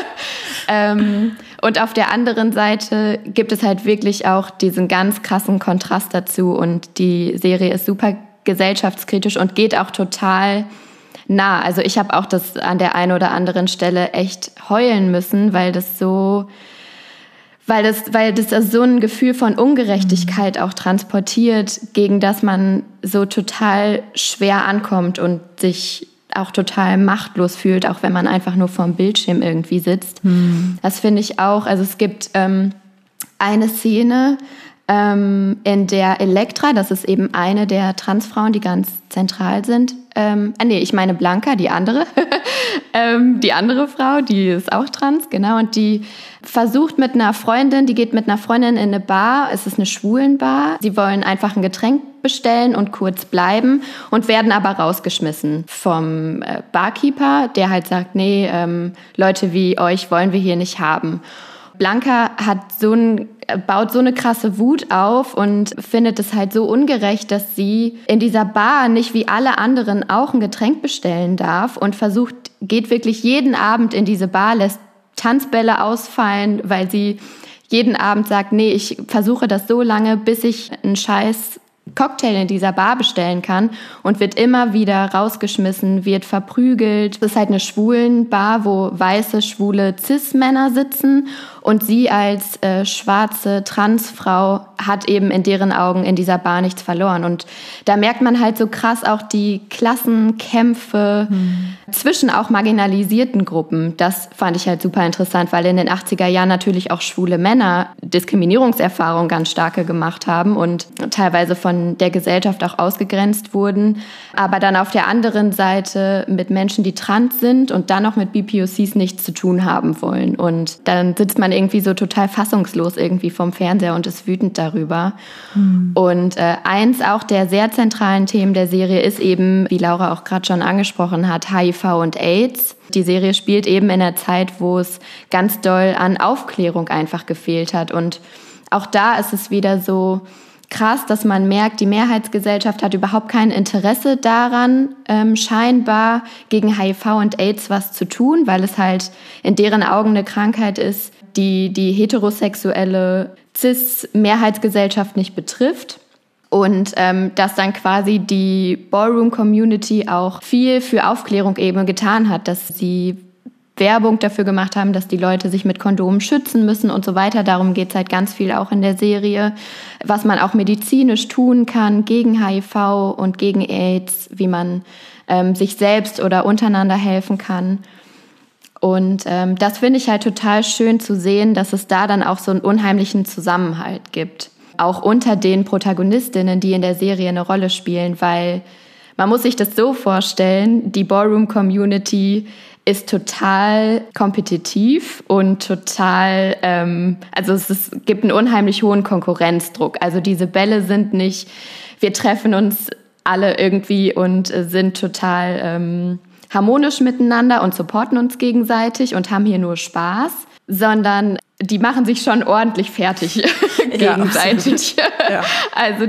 Und auf der anderen Seite gibt es halt wirklich auch diesen ganz krassen Kontrast dazu und die Serie ist super gesellschaftskritisch und geht auch total nah. Also ich habe auch das an der einen oder anderen Stelle echt heulen müssen, weil das so ein Gefühl von Ungerechtigkeit auch transportiert, gegen das man so total schwer ankommt und sich auch total machtlos fühlt, auch wenn man einfach nur vorm Bildschirm irgendwie sitzt. Das finde ich auch. Also es gibt eine Szene, in der Elektra, das ist eben eine der Transfrauen, die ganz zentral sind. Ich meine Blanca, die andere. Die andere Frau, die ist auch trans, genau. Und die versucht die geht mit einer Freundin in eine Bar. Es ist eine Schwulenbar. Sie wollen einfach ein Getränk bestellen und kurz bleiben und werden aber rausgeschmissen vom Barkeeper, der halt sagt, nee, Leute wie euch wollen wir hier nicht haben. Blanca baut so eine krasse Wut auf und findet es halt so ungerecht, dass sie in dieser Bar nicht wie alle anderen auch ein Getränk bestellen darf und geht wirklich jeden Abend in diese Bar, lässt Tanzbälle ausfallen, weil sie jeden Abend sagt, nee, ich versuche das so lange, bis ich einen scheiß Cocktail in dieser Bar bestellen kann und wird immer wieder rausgeschmissen, wird verprügelt. Es ist halt eine Schwulenbar, wo weiße, schwule Cis-Männer sitzen und sie als schwarze Transfrau hat eben in deren Augen in dieser Bar nichts verloren. Und da merkt man halt so krass auch die Klassenkämpfe zwischen auch marginalisierten Gruppen. Das fand ich halt super interessant, weil in den 80er Jahren natürlich auch schwule Männer Diskriminierungserfahrungen ganz starke gemacht haben und teilweise von der Gesellschaft auch ausgegrenzt wurden. Aber dann auf der anderen Seite mit Menschen, die trans sind und dann noch mit BPOCs nichts zu tun haben wollen. Und dann sitzt man irgendwie so total fassungslos irgendwie vom Fernseher und ist wütend darüber. Und eins auch der sehr zentralen Themen der Serie ist eben, wie Laura auch gerade schon angesprochen hat, HIV und AIDS. Die Serie spielt eben in einer Zeit, wo es ganz doll an Aufklärung einfach gefehlt hat. Und auch da ist es wieder so krass, dass man merkt, die Mehrheitsgesellschaft hat überhaupt kein Interesse daran, scheinbar gegen HIV und AIDS was zu tun, weil es halt in deren Augen eine Krankheit ist, die heterosexuelle Cis-Mehrheitsgesellschaft nicht betrifft. Und dass dann quasi die Ballroom-Community auch viel für Aufklärung eben getan hat, dass sie Werbung dafür gemacht haben, dass die Leute sich mit Kondomen schützen müssen und so weiter. Darum geht es halt ganz viel auch in der Serie, was man auch medizinisch tun kann gegen HIV und gegen AIDS, wie man sich selbst oder untereinander helfen kann. Und das finde ich halt total schön zu sehen, dass es da dann auch so einen unheimlichen Zusammenhalt gibt. Auch unter den Protagonistinnen, die in der Serie eine Rolle spielen, weil man muss sich das so vorstellen, die Ballroom-Community ist total kompetitiv und total, es gibt einen unheimlich hohen Konkurrenzdruck. Also diese Bälle sind nicht, wir treffen uns alle irgendwie und sind total harmonisch miteinander und supporten uns gegenseitig und haben hier nur Spaß, sondern die machen sich schon ordentlich fertig gegenseitig. Ja. Also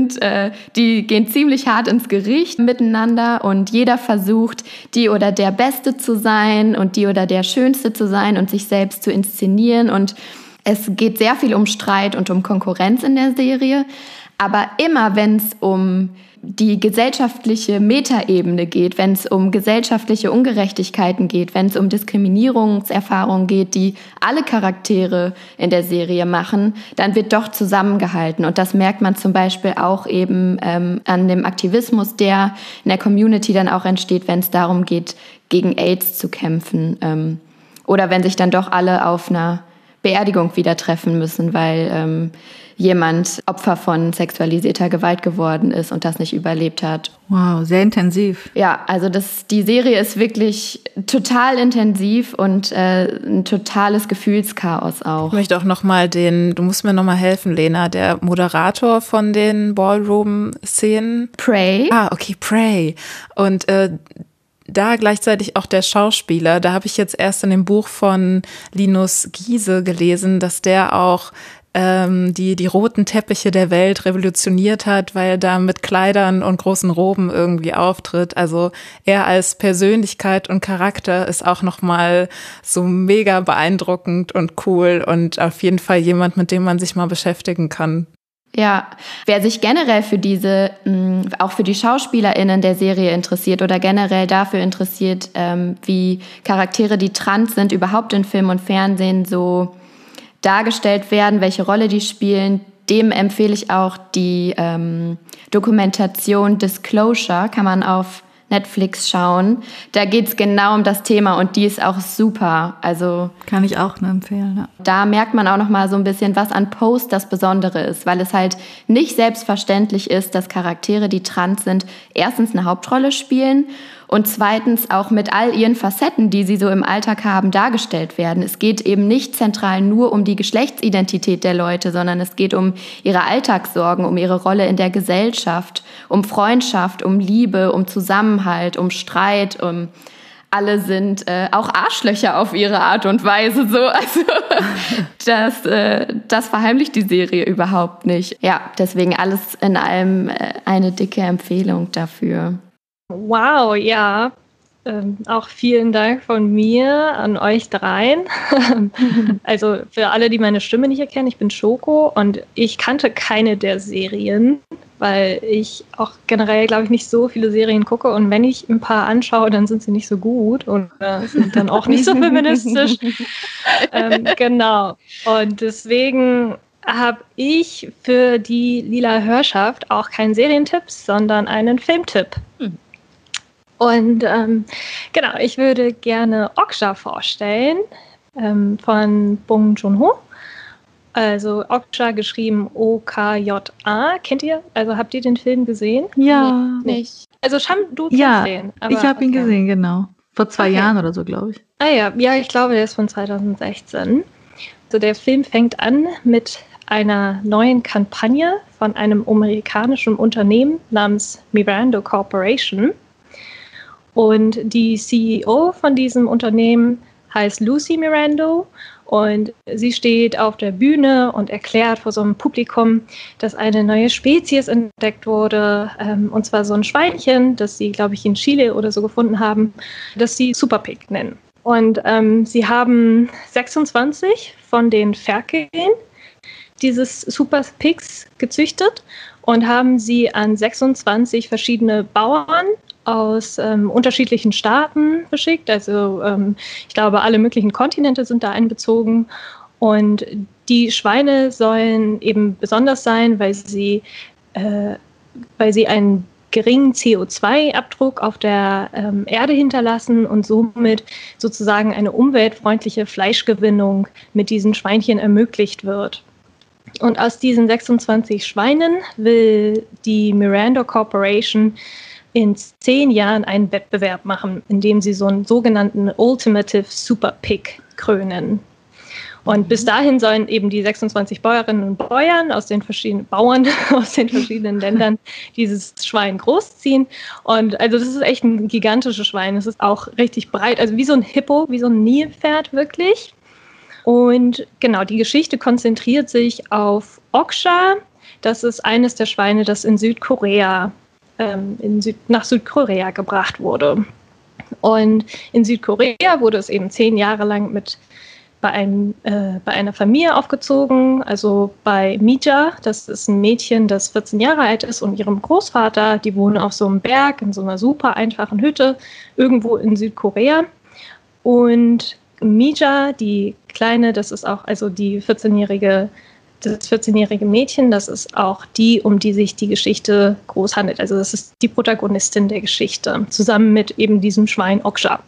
die gehen ziemlich hart ins Gericht miteinander und jeder versucht, die oder der Beste zu sein und die oder der Schönste zu sein und sich selbst zu inszenieren. Und es geht sehr viel um Streit und um Konkurrenz in der Serie. Aber immer, wenn es um die gesellschaftliche Metaebene geht, wenn es um gesellschaftliche Ungerechtigkeiten geht, wenn es um Diskriminierungserfahrungen geht, die alle Charaktere in der Serie machen, dann wird doch zusammengehalten. Und das merkt man zum Beispiel auch eben an dem Aktivismus, der in der Community dann auch entsteht, wenn es darum geht, gegen AIDS zu kämpfen. Oder wenn sich dann doch alle auf einer Beerdigung wieder treffen müssen, weil jemand Opfer von sexualisierter Gewalt geworden ist und das nicht überlebt hat. Wow, sehr intensiv. Ja, also die Serie ist wirklich total intensiv und ein totales Gefühlschaos auch. Ich möchte auch nochmal du musst mir nochmal helfen, Lena, der Moderator von den Ballroom-Szenen. Prey. Ah, okay, Prey. Und da gleichzeitig auch der Schauspieler, da habe ich jetzt erst in dem Buch von Linus Giese gelesen, dass der auch die roten Teppiche der Welt revolutioniert hat, weil er da mit Kleidern und großen Roben irgendwie auftritt. Also er als Persönlichkeit und Charakter ist auch nochmal so mega beeindruckend und cool und auf jeden Fall jemand, mit dem man sich mal beschäftigen kann. Ja, wer sich generell für auch für die SchauspielerInnen der Serie interessiert oder generell dafür interessiert, wie Charaktere, die trans sind, überhaupt in Film und Fernsehen so dargestellt werden, welche Rolle die spielen, dem empfehle ich auch die Dokumentation Disclosure, kann man auf Netflix schauen. Da geht's genau um das Thema und die ist auch super. Also kann ich auch nur empfehlen. Ja. Da merkt man auch noch mal so ein bisschen, was an Post das Besondere ist, weil es halt nicht selbstverständlich ist, dass Charaktere, die trans sind, erstens eine Hauptrolle spielen und zweitens auch mit all ihren Facetten, die sie so im Alltag haben, dargestellt werden. Es geht eben nicht zentral nur um die Geschlechtsidentität der Leute, sondern es geht um ihre Alltagssorgen, um ihre Rolle in der Gesellschaft, um Freundschaft, um Liebe, um Zusammenhalt, um Streit, alle sind auch Arschlöcher auf ihre Art und Weise so. Also das verheimlicht die Serie überhaupt nicht. Ja, deswegen alles in allem eine dicke Empfehlung dafür. Wow, ja. Auch vielen Dank von mir an euch dreien. Also für alle, die meine Stimme nicht erkennen, ich bin Schoko und ich kannte keine der Serien. weil ich auch generell, glaube ich, nicht so viele Serien gucke und wenn ich ein paar anschaue, dann sind sie nicht so gut oder sind dann auch nicht so feministisch. Genau. Und deswegen habe ich für die Lila Hörschaft auch keinen Serientipp, sondern einen Filmtipp. Und genau, ich würde gerne Okja vorstellen von Bong Joon-ho. Also Okja geschrieben O-K-J-A. Kennt ihr? Also habt ihr den Film gesehen? Ja. Nicht. Also Sham, du kennst Ja, den. ich habe ihn gesehen, genau. Vor 2 Jahren oder so, glaube ich. Ah ja, ich glaube, der ist von 2016. Also der Film fängt an mit einer neuen Kampagne von einem amerikanischen Unternehmen namens Mirando Corporation. Und die CEO von diesem Unternehmen heißt Lucy Mirando und sie steht auf der Bühne und erklärt vor so einem Publikum, dass eine neue Spezies entdeckt wurde, und zwar so ein Schweinchen, das sie, glaube ich, in Chile oder so gefunden haben, das sie Super Pig nennen. Und sie haben 26 von den Ferkeln dieses Super Pigs gezüchtet und haben sie an 26 verschiedene Bauern aus unterschiedlichen Staaten beschickt. Also ich glaube, alle möglichen Kontinente sind da einbezogen. Und die Schweine sollen eben besonders sein, weil sie einen geringen CO2-Abdruck auf der Erde hinterlassen und somit sozusagen eine umweltfreundliche Fleischgewinnung mit diesen Schweinchen ermöglicht wird. Und aus diesen 26 Schweinen will die Mirando Corporation in 10 Jahren einen Wettbewerb machen, in dem sie so einen sogenannten Ultimative Super Pig krönen. Und bis dahin sollen eben die 26 Bäuerinnen und Bauern aus den verschiedenen Ländern dieses Schwein großziehen. Und also das ist echt ein gigantisches Schwein. Es ist auch richtig breit, also wie so ein Hippo, wie so ein Nilpferd wirklich. Und genau, die Geschichte konzentriert sich auf Okja. Das ist eines der Schweine, das in Südkorea nach Südkorea gebracht wurde. Und in Südkorea wurde es eben 10 Jahre lang bei einer Familie aufgezogen, also bei Mija. Das ist ein Mädchen, das 14 Jahre alt ist, und ihrem Großvater. Die wohnen auf so einem Berg in so einer super einfachen Hütte irgendwo in Südkorea. Und Mija, die Kleine, das ist auch also das 14-jährige Mädchen, das ist auch die, um die sich die Geschichte groß handelt. Also das ist die Protagonistin der Geschichte, zusammen mit eben diesem Schwein Okja.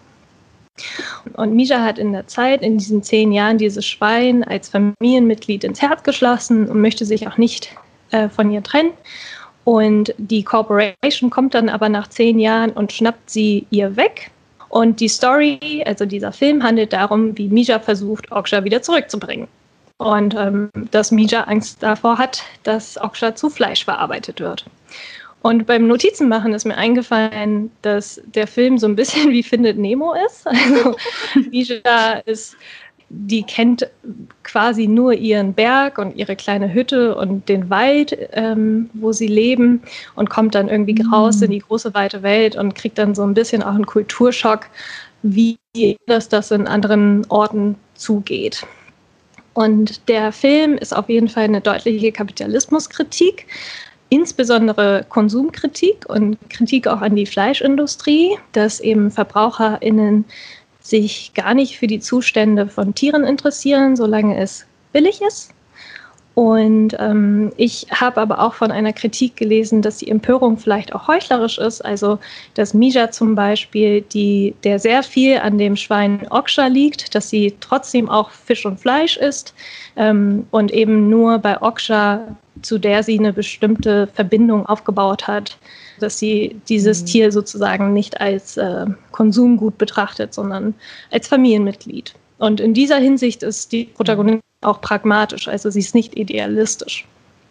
Und Mija hat in diesen 10 Jahren dieses Schwein als Familienmitglied ins Herz geschlossen und möchte sich auch nicht von ihr trennen. Und die Corporation kommt dann aber nach 10 Jahren und schnappt sie ihr weg. Und die Story, also dieser Film, handelt darum, wie Mija versucht, Okja wieder zurückzubringen. Und dass Mija Angst davor hat, dass Okja zu Fleisch verarbeitet wird. Und beim Notizenmachen ist mir eingefallen, dass der Film so ein bisschen wie Findet Nemo ist. Also Mija die kennt quasi nur ihren Berg und ihre kleine Hütte und den Wald, wo sie leben, und kommt dann irgendwie raus in die große, weite Welt und kriegt dann so ein bisschen auch einen Kulturschock, wie das in anderen Orten zugeht. Und der Film ist auf jeden Fall eine deutliche Kapitalismuskritik, insbesondere Konsumkritik und Kritik auch an die Fleischindustrie, dass eben VerbraucherInnen sich gar nicht für die Zustände von Tieren interessieren, solange es billig ist. Und ich habe aber auch von einer Kritik gelesen, dass die Empörung vielleicht auch heuchlerisch ist. Also dass Mija zum Beispiel, der sehr viel an dem Schwein Okja liegt, dass sie trotzdem auch Fisch und Fleisch isst und eben nur bei Okja, zu der sie eine bestimmte Verbindung aufgebaut hat, dass sie dieses Tier sozusagen nicht als Konsumgut betrachtet, sondern als Familienmitglied. Und in dieser Hinsicht ist die Protagonistin auch pragmatisch, also sie ist nicht idealistisch.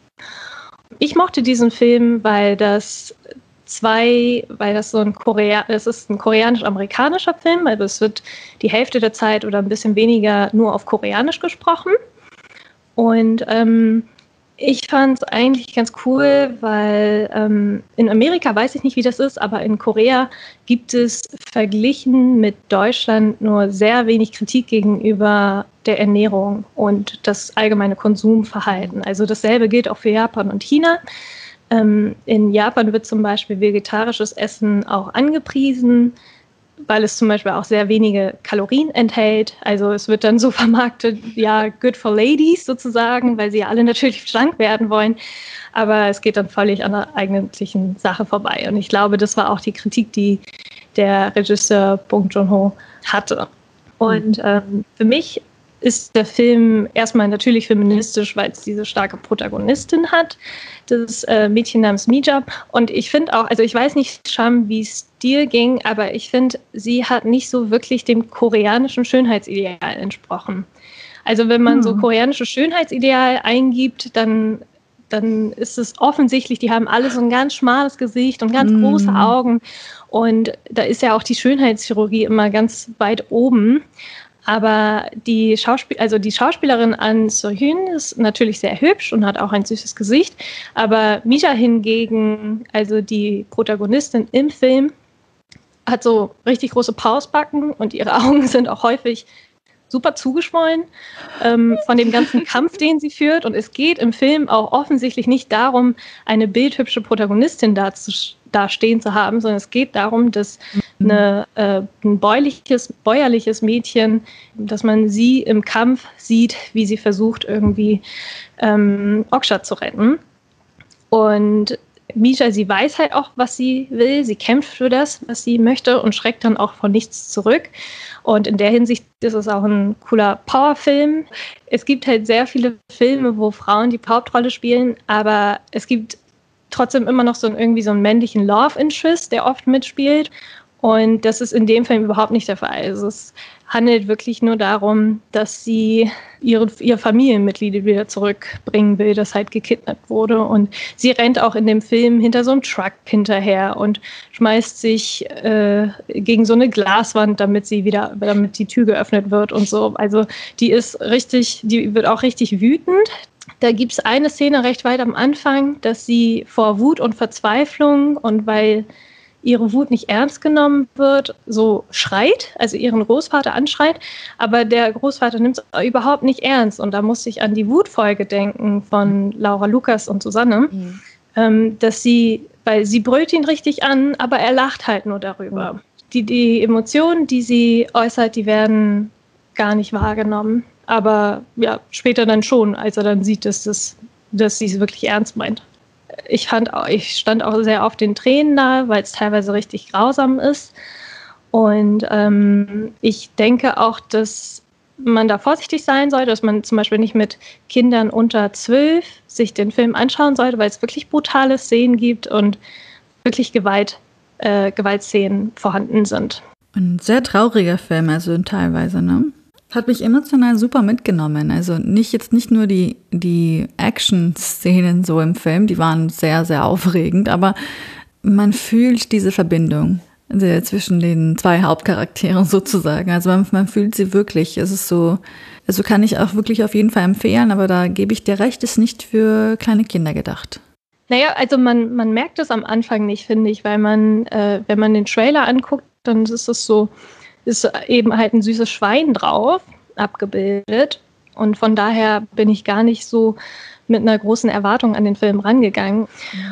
Ich mochte diesen Film, weil das ist ein koreanisch-amerikanischer Film, also es wird die Hälfte der Zeit oder ein bisschen weniger nur auf Koreanisch gesprochen. Und ich fand es eigentlich ganz cool, weil in Amerika weiß ich nicht, wie das ist, aber in Korea gibt es verglichen mit Deutschland nur sehr wenig Kritik gegenüber der Ernährung und das allgemeine Konsumverhalten. Also dasselbe gilt auch für Japan und China. In Japan wird zum Beispiel vegetarisches Essen auch angepriesen, weil es zum Beispiel auch sehr wenige Kalorien enthält. Also es wird dann so vermarktet, ja, good for ladies sozusagen, weil sie ja alle natürlich schlank werden wollen. Aber es geht dann völlig an der eigentlichen Sache vorbei. Und ich glaube, das war auch die Kritik, die der Regisseur Bong Joon-ho hatte. Und für mich ist der Film erstmal natürlich feministisch, weil es diese starke Protagonistin hat, das Mädchen namens Mija. Und ich finde auch, also ich weiß nicht, Sham, wie es dir ging, aber ich finde, sie hat nicht so wirklich dem koreanischen Schönheitsideal entsprochen. Also wenn man so koreanisches Schönheitsideal eingibt, dann ist es offensichtlich, die haben alle so ein ganz schmales Gesicht und ganz große Augen. Und da ist ja auch die Schönheitschirurgie immer ganz weit oben. Aber die Schauspielerin An So-hyun ist natürlich sehr hübsch und hat auch ein süßes Gesicht. Aber Mija hingegen, also die Protagonistin im Film, hat so richtig große Pausbacken und ihre Augen sind auch häufig super zugeschwollen von dem ganzen Kampf, den sie führt. Und es geht im Film auch offensichtlich nicht darum, eine bildhübsche Protagonistin da stehen zu haben, sondern es geht darum, dass ein bäuerliches Mädchen, dass man sie im Kampf sieht, wie sie versucht, irgendwie Okja zu retten. Und Mija, sie weiß halt auch, was sie will. Sie kämpft für das, was sie möchte und schreckt dann auch von nichts zurück. Und in der Hinsicht ist es auch ein cooler Powerfilm. Es gibt halt sehr viele Filme, wo Frauen die Hauptrolle spielen, aber es gibt trotzdem immer noch irgendwie so einen männlichen Love Interest, der oft mitspielt. Und das ist in dem Film überhaupt nicht der Fall. Also es handelt wirklich nur darum, dass sie ihr Familienmitglied wieder zurückbringen will, das halt gekidnappt wurde. Und sie rennt auch in dem Film hinter so einem Truck hinterher und schmeißt sich gegen so eine Glaswand, damit die Tür geöffnet wird und so. Also die wird auch richtig wütend. Da gibt es eine Szene recht weit am Anfang, dass sie vor Wut und Verzweiflung und weil ihre Wut nicht ernst genommen wird, so schreit, also ihren Großvater anschreit, aber der Großvater nimmt es überhaupt nicht ernst. Und da musste ich an die Wutfolge denken von Laura Lukas und Susanne, weil sie brüllt ihn richtig an, aber er lacht halt nur darüber. Die Emotionen, die sie äußert, die werden gar nicht wahrgenommen. Aber ja, später dann schon, als er dann sieht, dass sie es wirklich ernst meint. Ich stand auch sehr auf den Tränen nahe, weil es teilweise richtig grausam ist. Und ich denke auch, dass man da vorsichtig sein sollte, dass man zum Beispiel nicht mit Kindern unter 12 sich den Film anschauen sollte, weil es wirklich brutale Szenen gibt und wirklich Gewaltszenen vorhanden sind. Ein sehr trauriger Film, also teilweise, ne? Hat mich emotional super mitgenommen. Also nicht nur die Action-Szenen so im Film, die waren sehr, sehr aufregend, aber man fühlt diese Verbindung zwischen den zwei Hauptcharakteren sozusagen. Also man fühlt sie wirklich. Es ist so, also kann ich auch wirklich auf jeden Fall empfehlen, aber da gebe ich dir recht, ist nicht für kleine Kinder gedacht. Naja, also man merkt es am Anfang nicht, finde ich, weil wenn man den Trailer anguckt, dann ist es so, ist eben halt ein süßes Schwein drauf, abgebildet. Und von daher bin ich gar nicht so mit einer großen Erwartung an den Film rangegangen.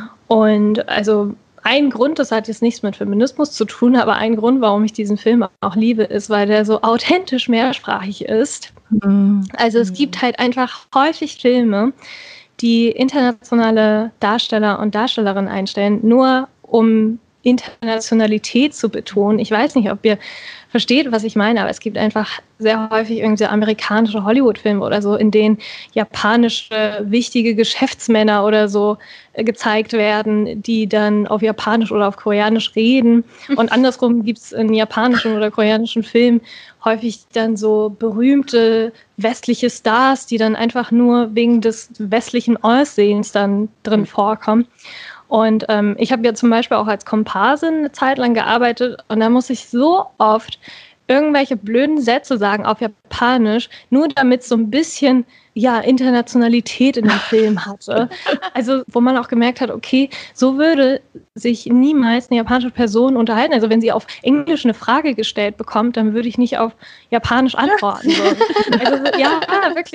Und also ein Grund, das hat jetzt nichts mit Feminismus zu tun, aber ein Grund, warum ich diesen Film auch liebe, ist, weil der so authentisch mehrsprachig ist. Also es gibt halt einfach häufig Filme, die internationale Darsteller und Darstellerinnen einstellen, nur um Internationalität zu betonen. Ich weiß nicht, ob ihr versteht, was ich meine, aber es gibt einfach sehr häufig irgendwie so amerikanische Hollywood-Filme oder so, in denen japanische wichtige Geschäftsmänner oder so gezeigt werden, die dann auf Japanisch oder auf Koreanisch reden. Und andersrum gibt es in japanischen oder koreanischen Filmen häufig dann so berühmte westliche Stars, die dann einfach nur wegen des westlichen Aussehens dann drin vorkommen. Und ich habe ja zum Beispiel auch als Komparsin eine Zeit lang gearbeitet und da muss ich so oft irgendwelche blöden Sätze sagen auf Japanisch, nur damit so ein bisschen Internationalität in dem Film hatte. Also wo man auch gemerkt hat, okay, so würde sich niemals eine japanische Person unterhalten. Also wenn sie auf Englisch eine Frage gestellt bekommt, dann würde ich nicht auf Japanisch antworten. Also ja, wirklich.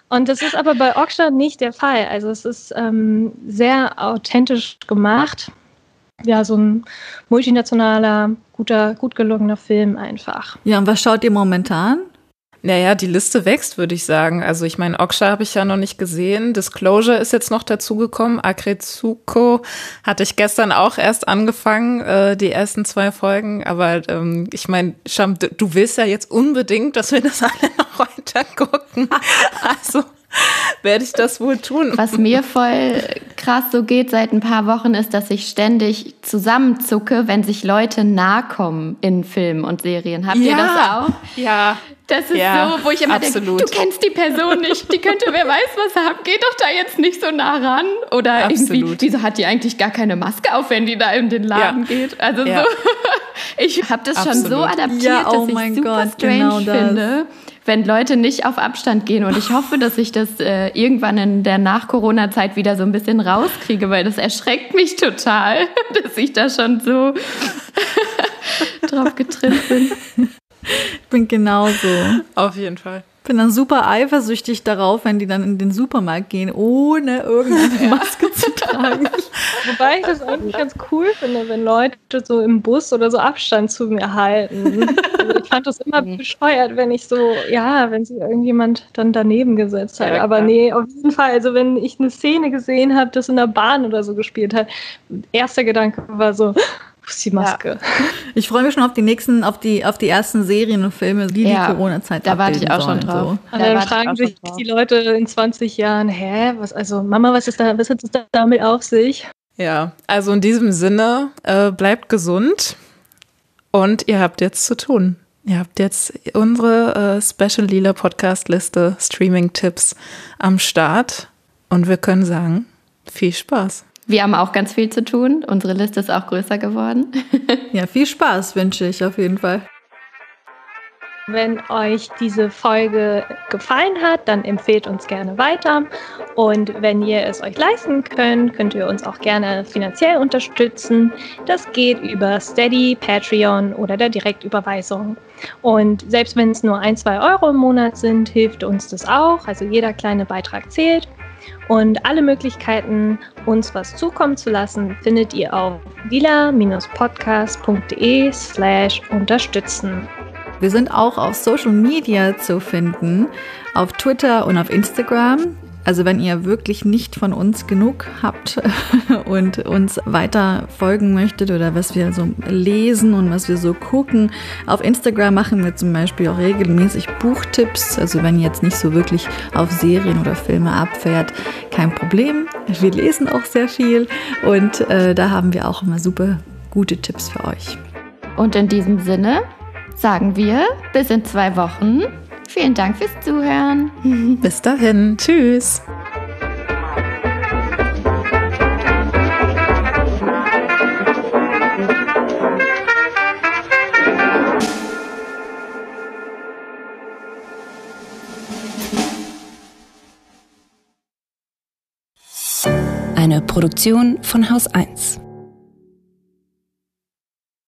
Und das ist aber bei Okja nicht der Fall. Also es ist sehr authentisch gemacht. Ja, so ein multinationaler, gut gelungener Film einfach. Ja, und was schaut ihr momentan? Naja, die Liste wächst, würde ich sagen. Also ich meine, Okja habe ich ja noch nicht gesehen. Disclosure ist jetzt noch dazugekommen. Aggretsuko hatte ich gestern auch erst angefangen, die ersten 2 Folgen. Aber ich meine, Scham, du willst ja jetzt unbedingt, dass wir das alle noch weiter gucken. Also werde ich das wohl tun. Was mir voll krass so geht seit ein paar Wochen ist, dass ich ständig zusammenzucke, wenn sich Leute nahe kommen in Filmen und Serien. Habt ihr das auch? Ja. Das ist so, wo ich immer denke, du kennst die Person nicht, die könnte wer weiß was haben, geh doch da jetzt nicht so nah ran. Oder irgendwie, wieso hat die eigentlich gar keine Maske auf, wenn die da in den Laden geht? Also so, ich habe das schon so adaptiert, dass ich super strange finde, wenn Leute nicht auf Abstand gehen. Und ich hoffe, dass ich das irgendwann in der Nach-Corona-Zeit wieder so ein bisschen rauskriege, weil das erschreckt mich total, dass ich da schon so drauf getrimmt bin. Ich bin genauso. Auf jeden Fall. Ich bin dann super eifersüchtig darauf, wenn die dann in den Supermarkt gehen, ohne irgendeine Maske zu tragen. Wobei ich das eigentlich ganz cool finde, wenn Leute so im Bus oder so Abstand zu mir halten. Also ich fand das immer bescheuert, wenn ich so, wenn sich irgendjemand dann daneben gesetzt hat. Aber nee, auf jeden Fall, also wenn ich eine Szene gesehen habe, das in der Bahn oder so gespielt hat, erster Gedanke war so, wo ist die Maske? Ja. Ich freue mich schon auf die nächsten, auf die ersten Serien und Filme, die Corona-Zeit da warte ich auch schon drauf. So. Und dann fragen sich die Leute in 20 Jahren, Mama, was hat es damit auf sich? Ja, also in diesem Sinne, bleibt gesund und ihr habt jetzt zu tun. Ihr habt jetzt unsere Special Lila Podcast-Liste Streaming-Tipps am Start und wir können sagen, viel Spaß. Wir haben auch ganz viel zu tun. Unsere Liste ist auch größer geworden. Ja, viel Spaß wünsche ich auf jeden Fall. Wenn euch diese Folge gefallen hat, dann empfehlt uns gerne weiter. Und wenn ihr es euch leisten könnt ihr uns auch gerne finanziell unterstützen. Das geht über Steady, Patreon oder der Direktüberweisung. Und selbst wenn es nur 1-2 Euro im Monat sind, hilft uns das auch. Also jeder kleine Beitrag zählt. Und alle Möglichkeiten, uns was zukommen zu lassen, findet ihr auf lila-podcast.de/unterstützen. Wir sind auch auf Social Media zu finden, auf Twitter und auf Instagram. Also wenn ihr wirklich nicht von uns genug habt und uns weiter folgen möchtet oder was wir so lesen und was wir so gucken, auf Instagram machen wir zum Beispiel auch regelmäßig Buchtipps. Also wenn ihr jetzt nicht so wirklich auf Serien oder Filme abfährt, kein Problem. Wir lesen auch sehr viel und da haben wir auch immer super gute Tipps für euch. Und in diesem Sinne sagen wir bis in 2 Wochen. Vielen Dank fürs Zuhören. Bis dahin. Tschüss. Eine Produktion von Haus 1.